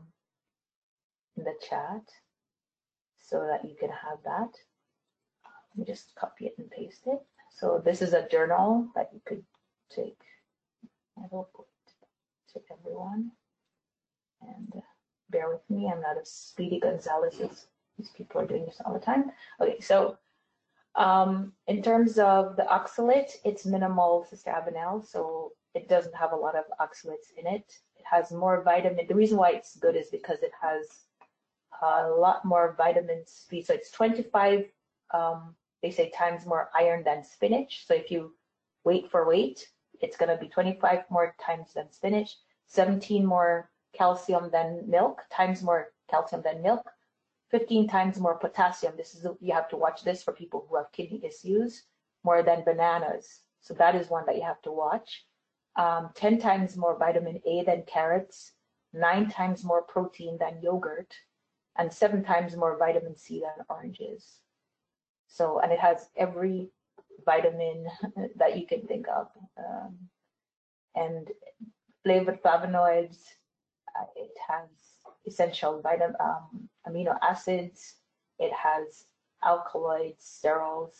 Speaker 8: chat so that you can have that. Let me just copy it and paste it. So this is a journal that you could take. I will put to everyone. And bear with me, I'm not as speedy Gonzalez as these people are doing this all the time. Okay, so in terms of the oxalate, it's minimal, Sister Avenel, so it doesn't have a lot of oxalates in it. It has more vitamin. The reason why it's good is because it has a lot more vitamin C. So it's 25, they say, times more iron than spinach. So if you weight for weight, it's going to be 25 more times than spinach, 17 more calcium than milk, times more calcium than milk, 15 times more potassium. This is, you have to watch this for people who have kidney issues, more than bananas. So that is one that you have to watch. 10 times more vitamin A than carrots, 9 times more protein than yogurt, and 7 times more vitamin C than oranges. So, and it has every vitamin that you can think of. And flavored flavonoids, it has essential amino acids, it has alkaloids, sterols,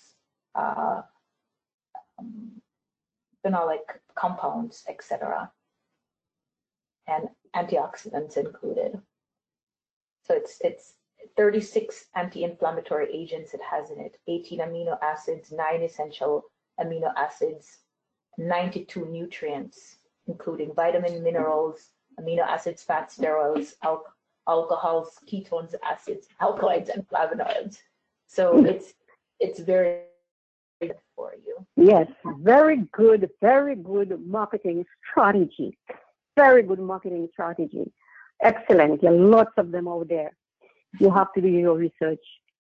Speaker 8: phenolic compounds, etc., and antioxidants included. So it's 36 anti-inflammatory agents it has in it, 18 amino acids, 9 essential amino acids, 92 nutrients, including vitamin, minerals, amino acids, fats, sterols, alcohols, ketones, acids, alkaloids, and flavonoids. So it's very good for you.
Speaker 2: Yes, very good marketing strategy. Very good marketing strategy. Excellent. There are lots of them out there. You have to do your research.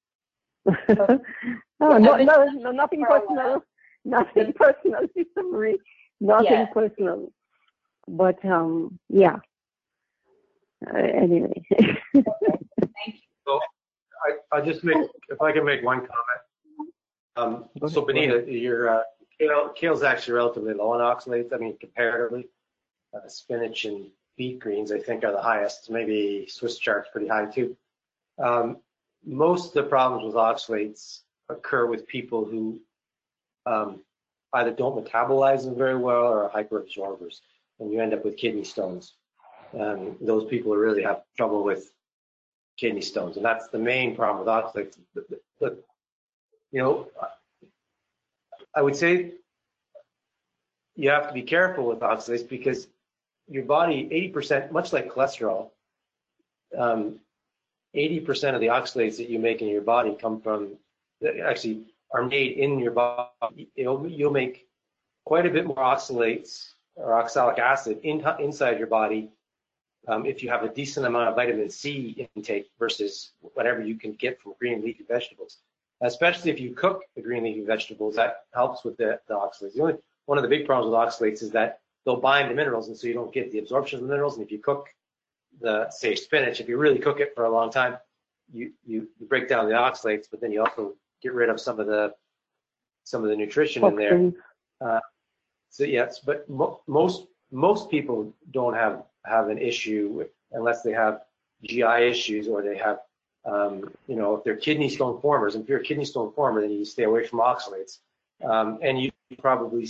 Speaker 2: Nothing personal. Nothing personal, Sister Marie. Nothing personal. But yeah. Anyway.
Speaker 8: Thank you.
Speaker 3: So I just make, if I can make one comment. So Benita, your kale's actually relatively low in oxalates. I mean, comparatively, spinach and beet greens I think are the highest. Maybe Swiss chart's pretty high too. Most of the problems with oxalates occur with people who either don't metabolize them very well or are hyperabsorbers, and you end up with kidney stones. Those people really have trouble with kidney stones, and that's the main problem with oxalates. But you know, I would say you have to be careful with oxalates because your body, 80%, much like cholesterol, 80% of the oxalates that you make in your body come from, actually are made in your body. You'll make quite a bit more oxalates or oxalic acid inside your body if you have a decent amount of vitamin C intake versus whatever you can get from green leafy vegetables. Especially if you cook the green leafy vegetables, that helps with the oxalates. One of the big problems with oxalates is that they'll bind to minerals, and so you don't get the absorption of the minerals. And if you cook say spinach, if you really cook it for a long time, you break down the oxalates, but then you also get rid of some of the nutrition in there. So yes, but most people don't have an issue with, unless they have GI issues or they have if they're kidney stone formers. And if you're a kidney stone former, then you stay away from oxalates. And you probably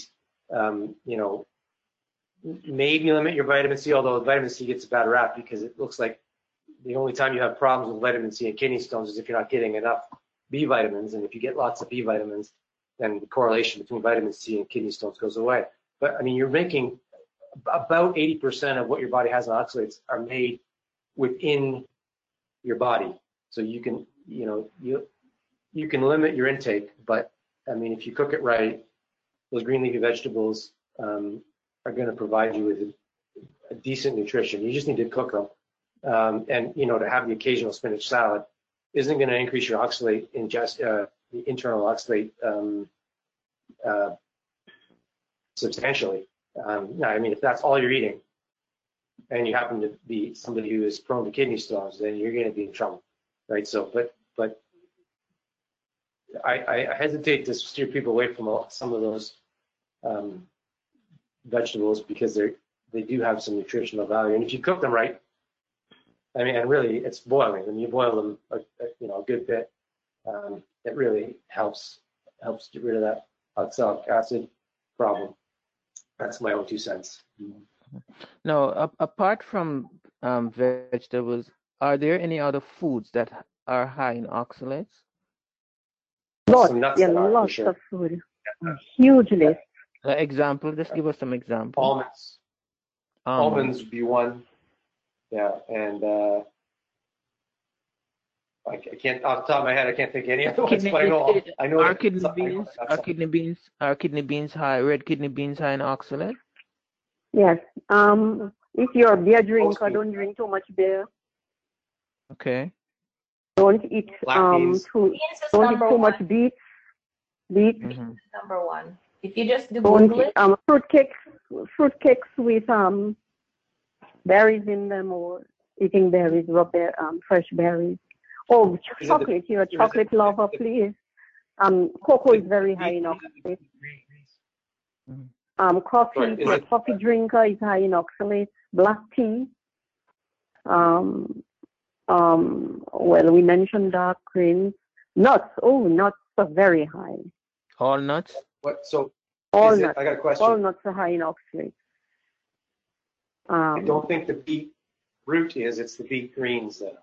Speaker 3: maybe limit your vitamin C, although vitamin C gets a bad rap because it looks like the only time you have problems with vitamin C and kidney stones is if you're not getting enough B vitamins. And if you get lots of B vitamins, then the correlation between vitamin C and kidney stones goes away. But I mean, you're making about 80% of what your body has in oxalates are made within your body. So you can, you can limit your intake, but I mean, if you cook it right, those green leafy vegetables are going to provide you with a decent nutrition. You just need to cook them. And, to have the occasional spinach salad isn't going to increase your oxalate the internal oxalate substantially. I mean, if that's all you're eating and you happen to be somebody who is prone to kidney stones, then you're going to be in trouble, right? So, but I hesitate to steer people away from some of those vegetables because they do have some nutritional value. And if you cook them right, I mean, and really it's boiling. When you boil them, a good bit, it really helps get rid of that oxalic acid problem. That's my own 2 cents.
Speaker 1: Now, apart from vegetables, are there any other foods that are high in oxalates?
Speaker 2: Lots,
Speaker 3: Some nuts
Speaker 2: yeah,
Speaker 3: that are for
Speaker 2: lots
Speaker 3: sure.
Speaker 2: of food. Huge list.
Speaker 1: Example, just give us some examples.
Speaker 3: Almonds. Almonds would be one. Yeah, and I can't, off the top of my head, I can't think of any other ones, but I know.
Speaker 1: Are kidney beans high? Red kidney beans high in oxalate?
Speaker 2: Yes. If you're a beer drinker, don't drink too much beer.
Speaker 1: Okay.
Speaker 2: Don't eat too much beets.
Speaker 8: Number one. If you just do
Speaker 2: Don't
Speaker 8: Google
Speaker 2: eat fruitcakes with berries in them, or eating berries, fresh berries. Oh, chocolate! You're a chocolate lover, please. Cocoa is very high in oxalates. Coffee, if you're a coffee drinker, is high in oxalates. Black tea. Well, we mentioned dark greens. Nuts. Oh, nuts are very high.
Speaker 1: All nuts?
Speaker 3: What? So,
Speaker 2: all nuts.
Speaker 3: I got a question.
Speaker 2: All nuts are high in oxalates.
Speaker 3: I don't think the beet root is. It's the beet greens, though.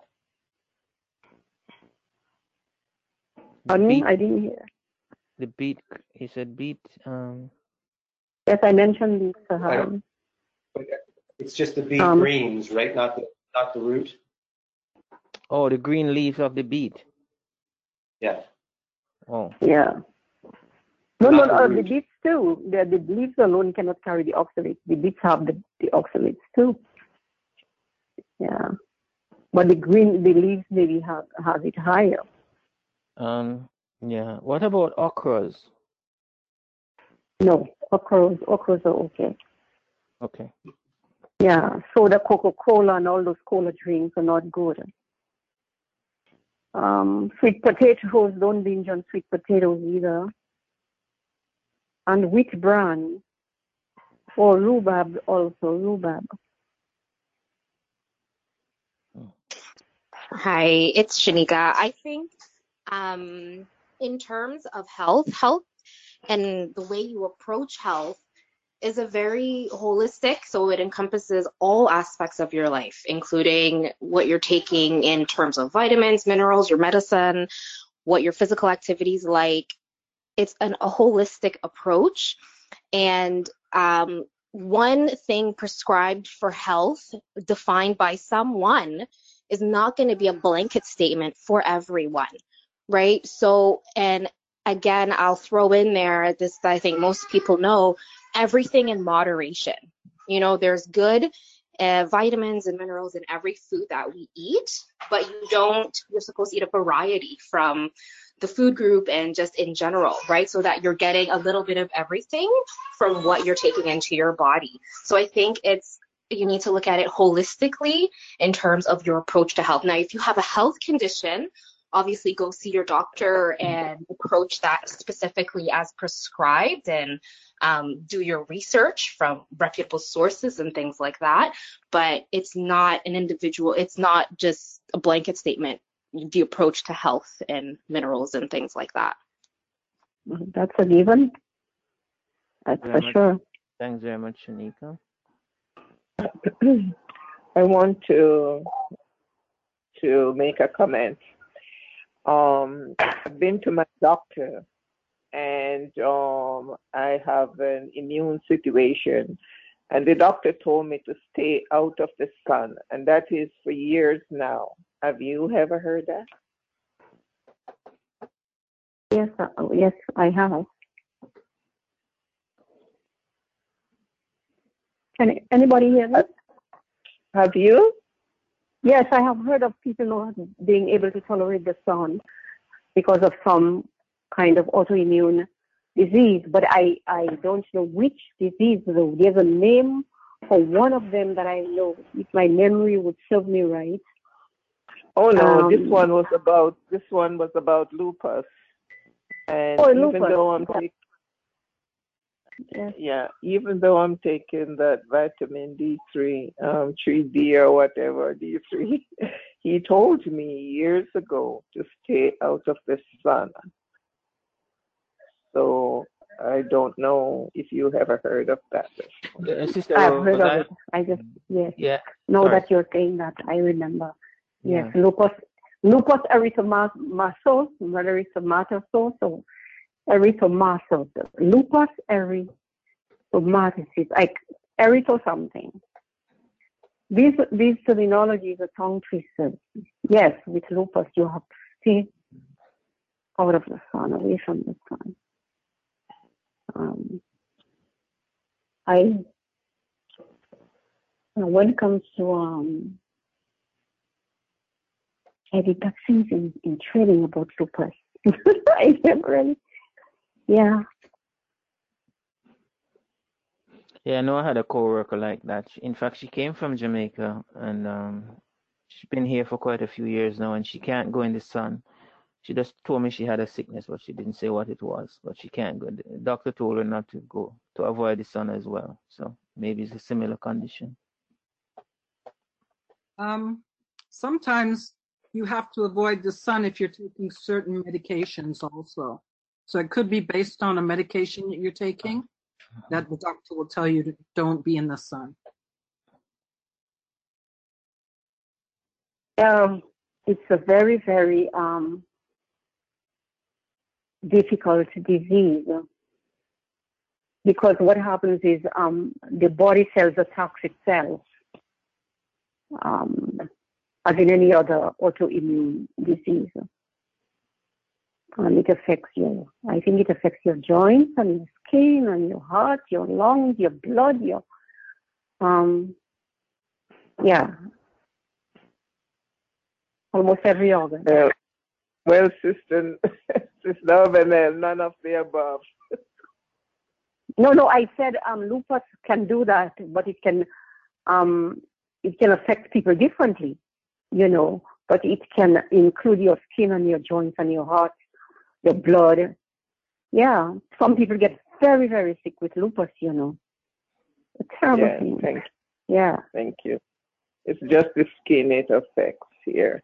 Speaker 2: Pardon me? I didn't hear.
Speaker 1: The beet. He said beet.
Speaker 2: Yes, I mentioned beets are high.
Speaker 3: It's just the beet greens, right? Not the root.
Speaker 1: Oh, the green leaves of the beet.
Speaker 3: Yeah.
Speaker 1: Oh.
Speaker 2: Yeah. No, the beets too. The leaves alone cannot carry the oxalates. The beets have the oxalates too. Yeah. But the leaves maybe has it higher.
Speaker 1: Yeah. What about okras?
Speaker 2: No, okras are okay.
Speaker 1: Okay.
Speaker 2: Yeah. Soda, Coca-Cola, and all those cola drinks are not good. Sweet potatoes, don't binge on sweet potatoes either. And wheat bran, or rhubarb also, rhubarb.
Speaker 10: Hi, it's Shanika. I think in terms of health and the way you approach health is a very holistic, so it encompasses all aspects of your life, including what you're taking in terms of vitamins, minerals, your medicine, what your physical activities like. It's a holistic approach. And one thing prescribed for health defined by someone is not going to be a blanket statement for everyone, right? So, and again, I'll throw in there this, I think most people know, everything in moderation. You know, there's good vitamins and minerals in every food that we eat, but you're supposed to eat a variety from the food group and just in general, right? So that you're getting a little bit of everything from what you're taking into your body. So I think you need to look at it holistically in terms of your approach to health. Now, if you have a health condition, obviously go see your doctor and approach that specifically as prescribed, and do your research from reputable sources and things like that. But it's not it's not just a blanket statement, the approach to health and minerals and things like that.
Speaker 2: That's a given. That's for sure.
Speaker 1: Thanks very much, Shanika.
Speaker 4: I want to make a comment. I've been to my doctor, and I have an immune situation, and the doctor told me to stay out of the sun, and that is for years now. Have you ever heard that?
Speaker 2: Yes, I have. Can anybody hear me?
Speaker 4: Have you?
Speaker 2: Yes, I have heard of people not being able to tolerate the sun because of some kind of autoimmune disease, but I don't know which disease though. There's a name for one of them that I know, if my memory would serve me right.
Speaker 4: Oh no, this one was about lupus. And even though I'm even though I'm taking that vitamin D3, 3D or whatever, D3, he told me years ago to stay out of the sun. So I don't know if you ever heard of that.
Speaker 1: Sister
Speaker 2: I've
Speaker 1: Rose,
Speaker 2: heard of it. I just, yes.
Speaker 1: Yeah.
Speaker 2: Now
Speaker 1: Sorry.
Speaker 2: that you're saying that, I remember. Yes,
Speaker 1: Yeah.
Speaker 2: lupus erythematosus, erythematosus, or erythematosus. Lupus erythematosus, like erytho something. These terminologies are tongue twisters. Yes, with lupus, you have to stay out of the sun, away from the sun. When it comes to I did vaccines in training about lupus. I never really, yeah.
Speaker 1: Yeah, I know I had a coworker like that. In fact, she came from Jamaica, and she's been here for quite a few years now, and she can't go in the sun. She just told me she had a sickness, but she didn't say what it was. But she can't go. The doctor told her not to go, to avoid the sun as well. So maybe it's a similar condition.
Speaker 11: Sometimes you have to avoid the sun if you're taking certain medications also. So it could be based on a medication that you're taking that the doctor will tell you to don't be in the sun.
Speaker 2: It's a very, very difficult disease because what happens is the body cells are toxic cells, as in any other autoimmune disease. It affects you. I think it affects your joints and your skin and your heart, your lungs, your blood, your almost every organ.
Speaker 4: Well, Sister Avenel, none of the above.
Speaker 2: No, I said lupus can do that, but it can affect people differently, but it can include your skin and your joints and your heart, your blood. Yeah, some people get very, very sick with lupus, A terrible thing.
Speaker 4: Thank you.
Speaker 2: Yeah.
Speaker 4: Thank you. It's just the skin it affects here.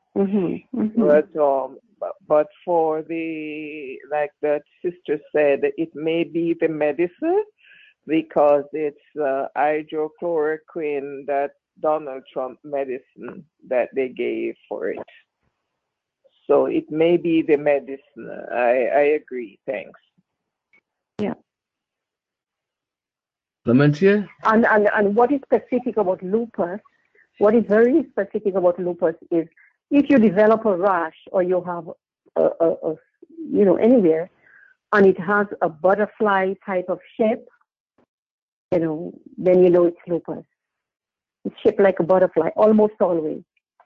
Speaker 4: But for the, like that sister said, it may be the medicine because it's hydrochloroquine, that Donald Trump medicine that they gave for it. So it may be the medicine. I agree. Thanks.
Speaker 2: Yeah.
Speaker 13: Clementia?
Speaker 2: And what is specific about lupus, what is very specific about lupus is if you develop a rash or you have anywhere, and it has a butterfly type of shape, then it's lupus. It's shaped like a butterfly, almost always.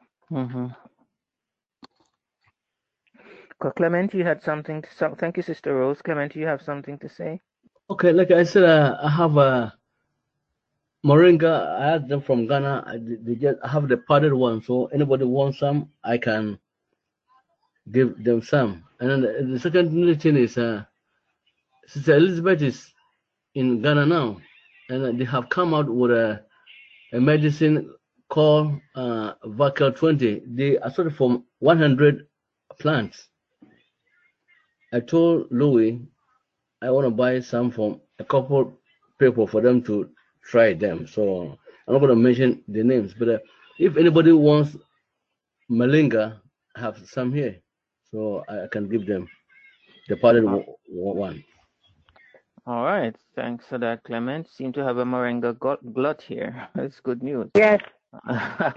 Speaker 1: Clement, you had something to say? Thank you, Sister Rose. Clement, you have something to say?
Speaker 13: Okay, like I said, I have a moringa. I had them from Ghana. I have the powdered one, so anybody wants some, I can give them some. And then the second thing is, Sister Elizabeth is in Ghana now, and they have come out with a medicine called Vacal 20. They are sort of from 100 plants. I told Louis I want to buy some from a couple people for them to try them. So I'm not going to mention the names, but if anybody wants Malinga, I have some here, so I can give them the powdered one.
Speaker 1: All right, thanks for that, Clement. Seem to have a moringa glut here. That's good news.
Speaker 2: Yes.
Speaker 1: All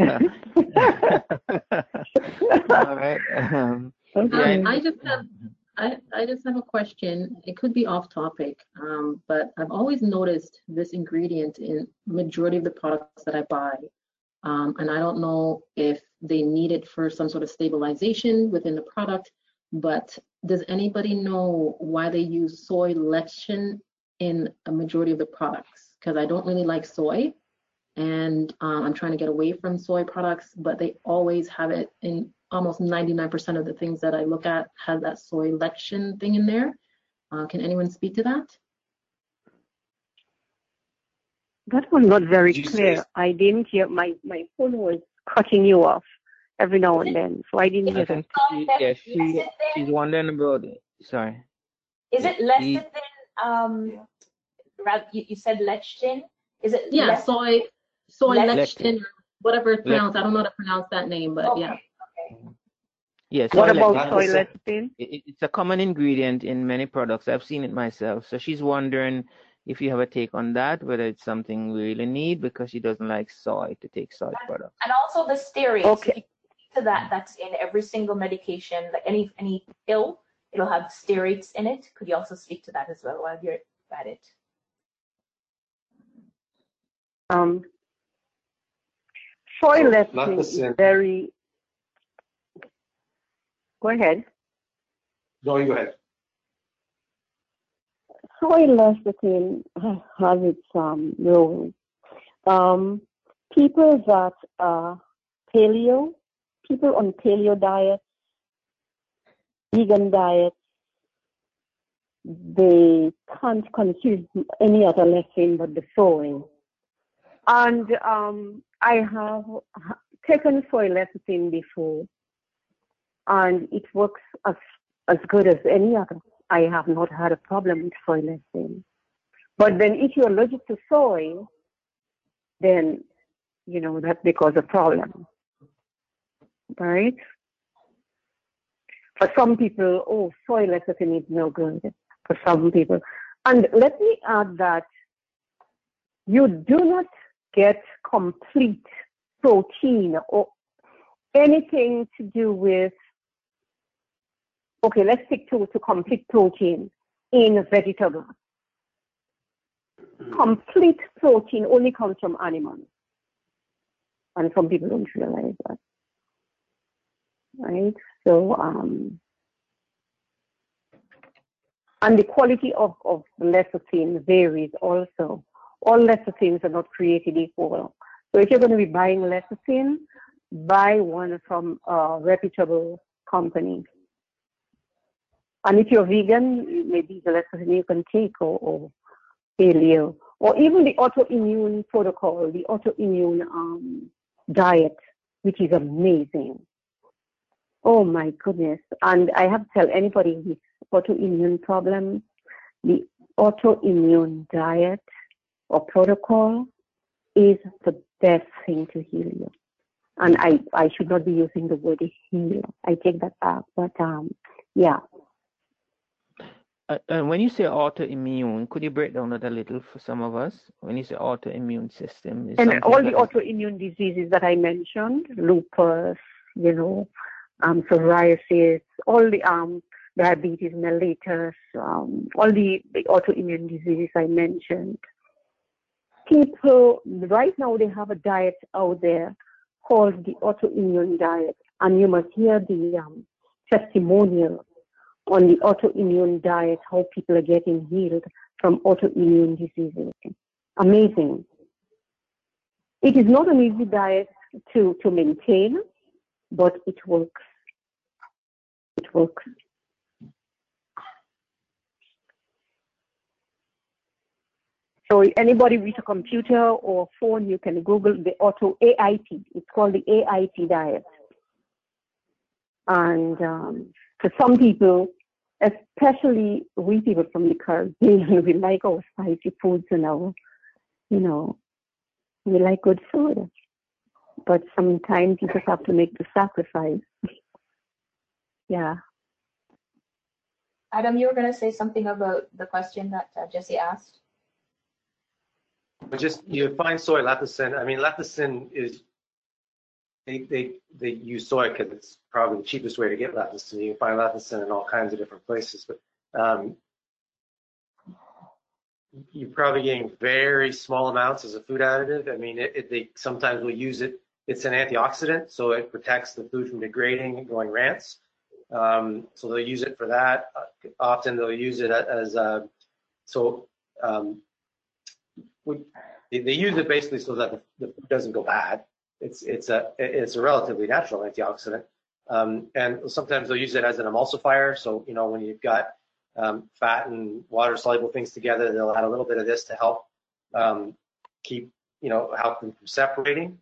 Speaker 1: right.
Speaker 5: I just have a question. It could be off topic, but I've always noticed this ingredient in majority of the products that I buy. And I don't know if they need it for some sort of stabilization within the product, but does anybody know why they use soy lecithin in a majority of the products? Because I don't really like soy, and I'm trying to get away from soy products, but they always have it in almost 99% of the things that I look at has that soy lecithin thing in there. Can anyone speak to that?
Speaker 2: That was not very clear. I didn't hear, my phone was cutting you off every now and then, so I didn't hear that.
Speaker 1: She's wondering about it. Sorry.
Speaker 8: Is it lecithin you said lectin. Is it?
Speaker 5: Yeah, soy lectin, or whatever it's pronounced.
Speaker 1: Lectin.
Speaker 5: I don't know how to pronounce that name, but yeah.
Speaker 1: Yes.
Speaker 2: What about soy lectin?
Speaker 1: It's a common ingredient in many products. I've seen it myself. So she's wondering if you have a take on that, whether it's something we really need, because she doesn't like soy, to take soy products.
Speaker 8: And also the stearates.
Speaker 2: Okay.
Speaker 8: If you speak to that, that's in every single medication, like any pill, it'll have stearates in it. Could you also speak to that as well while you're at it?
Speaker 2: Soy lectin is very. Go ahead.
Speaker 3: No, you go ahead.
Speaker 2: Soy lecithin has its role. People that are people on paleo diets, vegan diets, they can't consume any other lectin but the soy. And I have taken soy lecithin before, and it works as good as any other. I have not had a problem with soy lecithin. But then if you're allergic to soy, then, that becomes a problem, right? For some people, soy lecithin is no good for some people. And let me add that you do not get complete protein or anything to do with, okay, let's stick to complete protein in vegetables. Complete protein only comes from animals. And some people don't realize that. Right? So, and the quality of lecithin varies also. All lecithins are not created equal. So if you're going to be buying lecithin, buy one from a reputable company. And if you're vegan, maybe the lecithin you can take, or paleo, or even the autoimmune protocol, the autoimmune diet, which is amazing. Oh my goodness. And I have to tell anybody with autoimmune problems, the autoimmune diet or protocol is the best thing to heal you. And I should not be using the word heal. I take that back. But yeah.
Speaker 1: And when you say autoimmune, could you break down that a little for some of us? When you say autoimmune system,
Speaker 2: and all the autoimmune diseases that I mentioned, lupus, psoriasis, all the diabetes mellitus, all the autoimmune diseases I mentioned. People right now, they have a diet out there called the autoimmune diet, and you must hear the testimonial on the autoimmune diet, how people are getting healed from autoimmune diseases. Amazing. It is not an easy diet to maintain, but it works. It works. So anybody with a computer or phone, you can Google the AIT. It's called the AIT diet. And for some people, especially we people from the Caribbean, we like our spicy foods and our, we like good food. But sometimes you just have to make the sacrifice. Yeah.
Speaker 8: Adam, you were going to say something about the question that Jesse asked.
Speaker 3: But you find soy lecithin. I mean, lecithin is they use soy because it's probably the cheapest way to get lecithin. You can find lecithin in all kinds of different places, but you're probably getting very small amounts as a food additive. I mean, they sometimes will use it. It's an antioxidant, so it protects the food from degrading and going rancid. So they'll use it for that. Often they'll use it as they use it basically so that the food doesn't go bad. It's a relatively natural antioxidant, and sometimes they'll use it as an emulsifier. So when you've got fat and water soluble things together, they'll add a little bit of this to help keep help them from separating.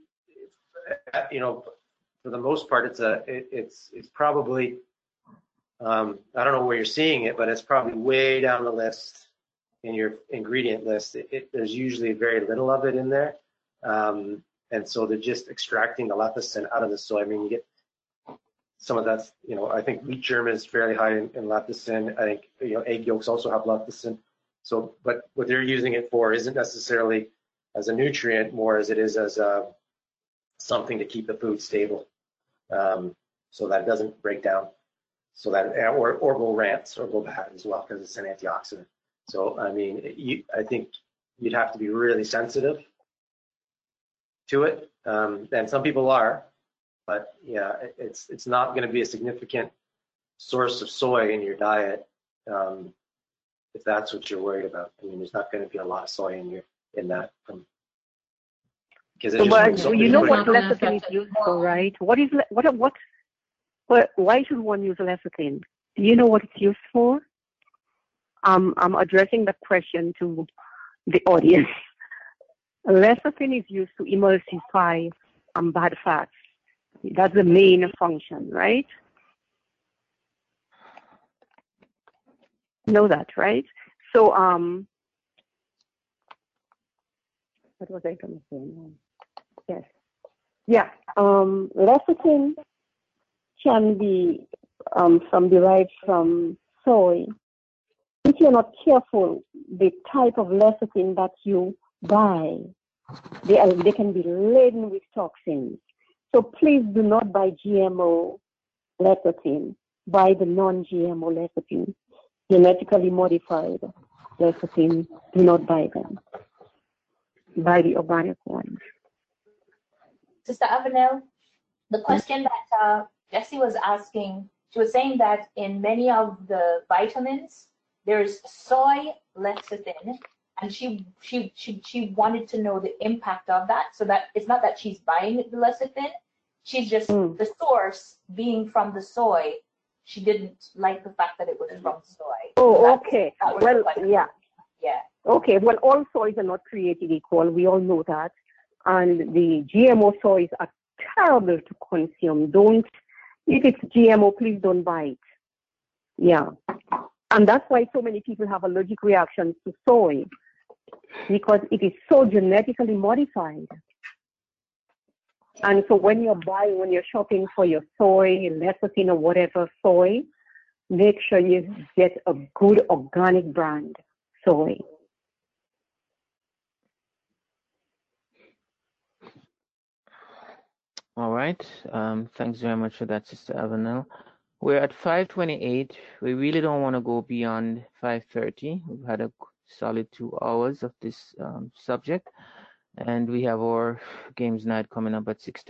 Speaker 3: For the most part, it's probably I don't know where you're seeing it, but it's probably way down the list in your ingredient list. There's usually very little of it in there. And so they're just extracting the lecithin out of the soy. I mean, you get some of that's, I think wheat germ is fairly high in lecithin. I think, egg yolks also have lecithin. So, but what they're using it for isn't necessarily as a nutrient more as it is as something to keep the food stable, so that it doesn't break down, so that or go rants or go bad as well, because it's an antioxidant. So, I mean, I think you'd have to be really sensitive to it, and some people are, but yeah, it's not going to be a significant source of soy in your diet, if that's what you're worried about. I mean, there's not going to be a lot of soy in that, because
Speaker 2: you know what lecithin is used for, right? Why should one use lecithin? Do you know what it's used for? I'm addressing the question to the audience. Lecithin is used to emulsify bad fats. That's the main function, right? Know that, right? So, what was I going to say? Yes. Yeah. Lecithin can be derived from soy. If you're not careful, the type of lecithin that you buy, they can be laden with toxins. So please do not buy GMO lecithin. Buy the non-GMO lecithin. Genetically modified lecithin, do not buy them. Buy the organic ones.
Speaker 8: Sister Avanel, the question that Jessie was asking, she was saying that in many of the vitamins, there's soy lecithin, and she wanted to know the impact of that, so that it's not that she's buying the lecithin, she's just the source being from the soy. She didn't like the fact that it was from soy.
Speaker 2: Oh, okay. Well, yeah.
Speaker 8: Yeah.
Speaker 2: Okay. Well, all soys are not created equal. We all know that. And the GMO soys are terrible to consume. If it's GMO, please don't buy it. Yeah. And that's why so many people have allergic reactions to soy, because it is so genetically modified. And so when you're shopping for your soy, lecithin or whatever soy, make sure you get a good organic brand soy.
Speaker 1: All right. Thanks very much for that, Sister Avanel. We're at 5:28. We really don't want to go beyond 5:30. We've had a solid 2 hours of this subject, and we have our games night coming up at 6:30.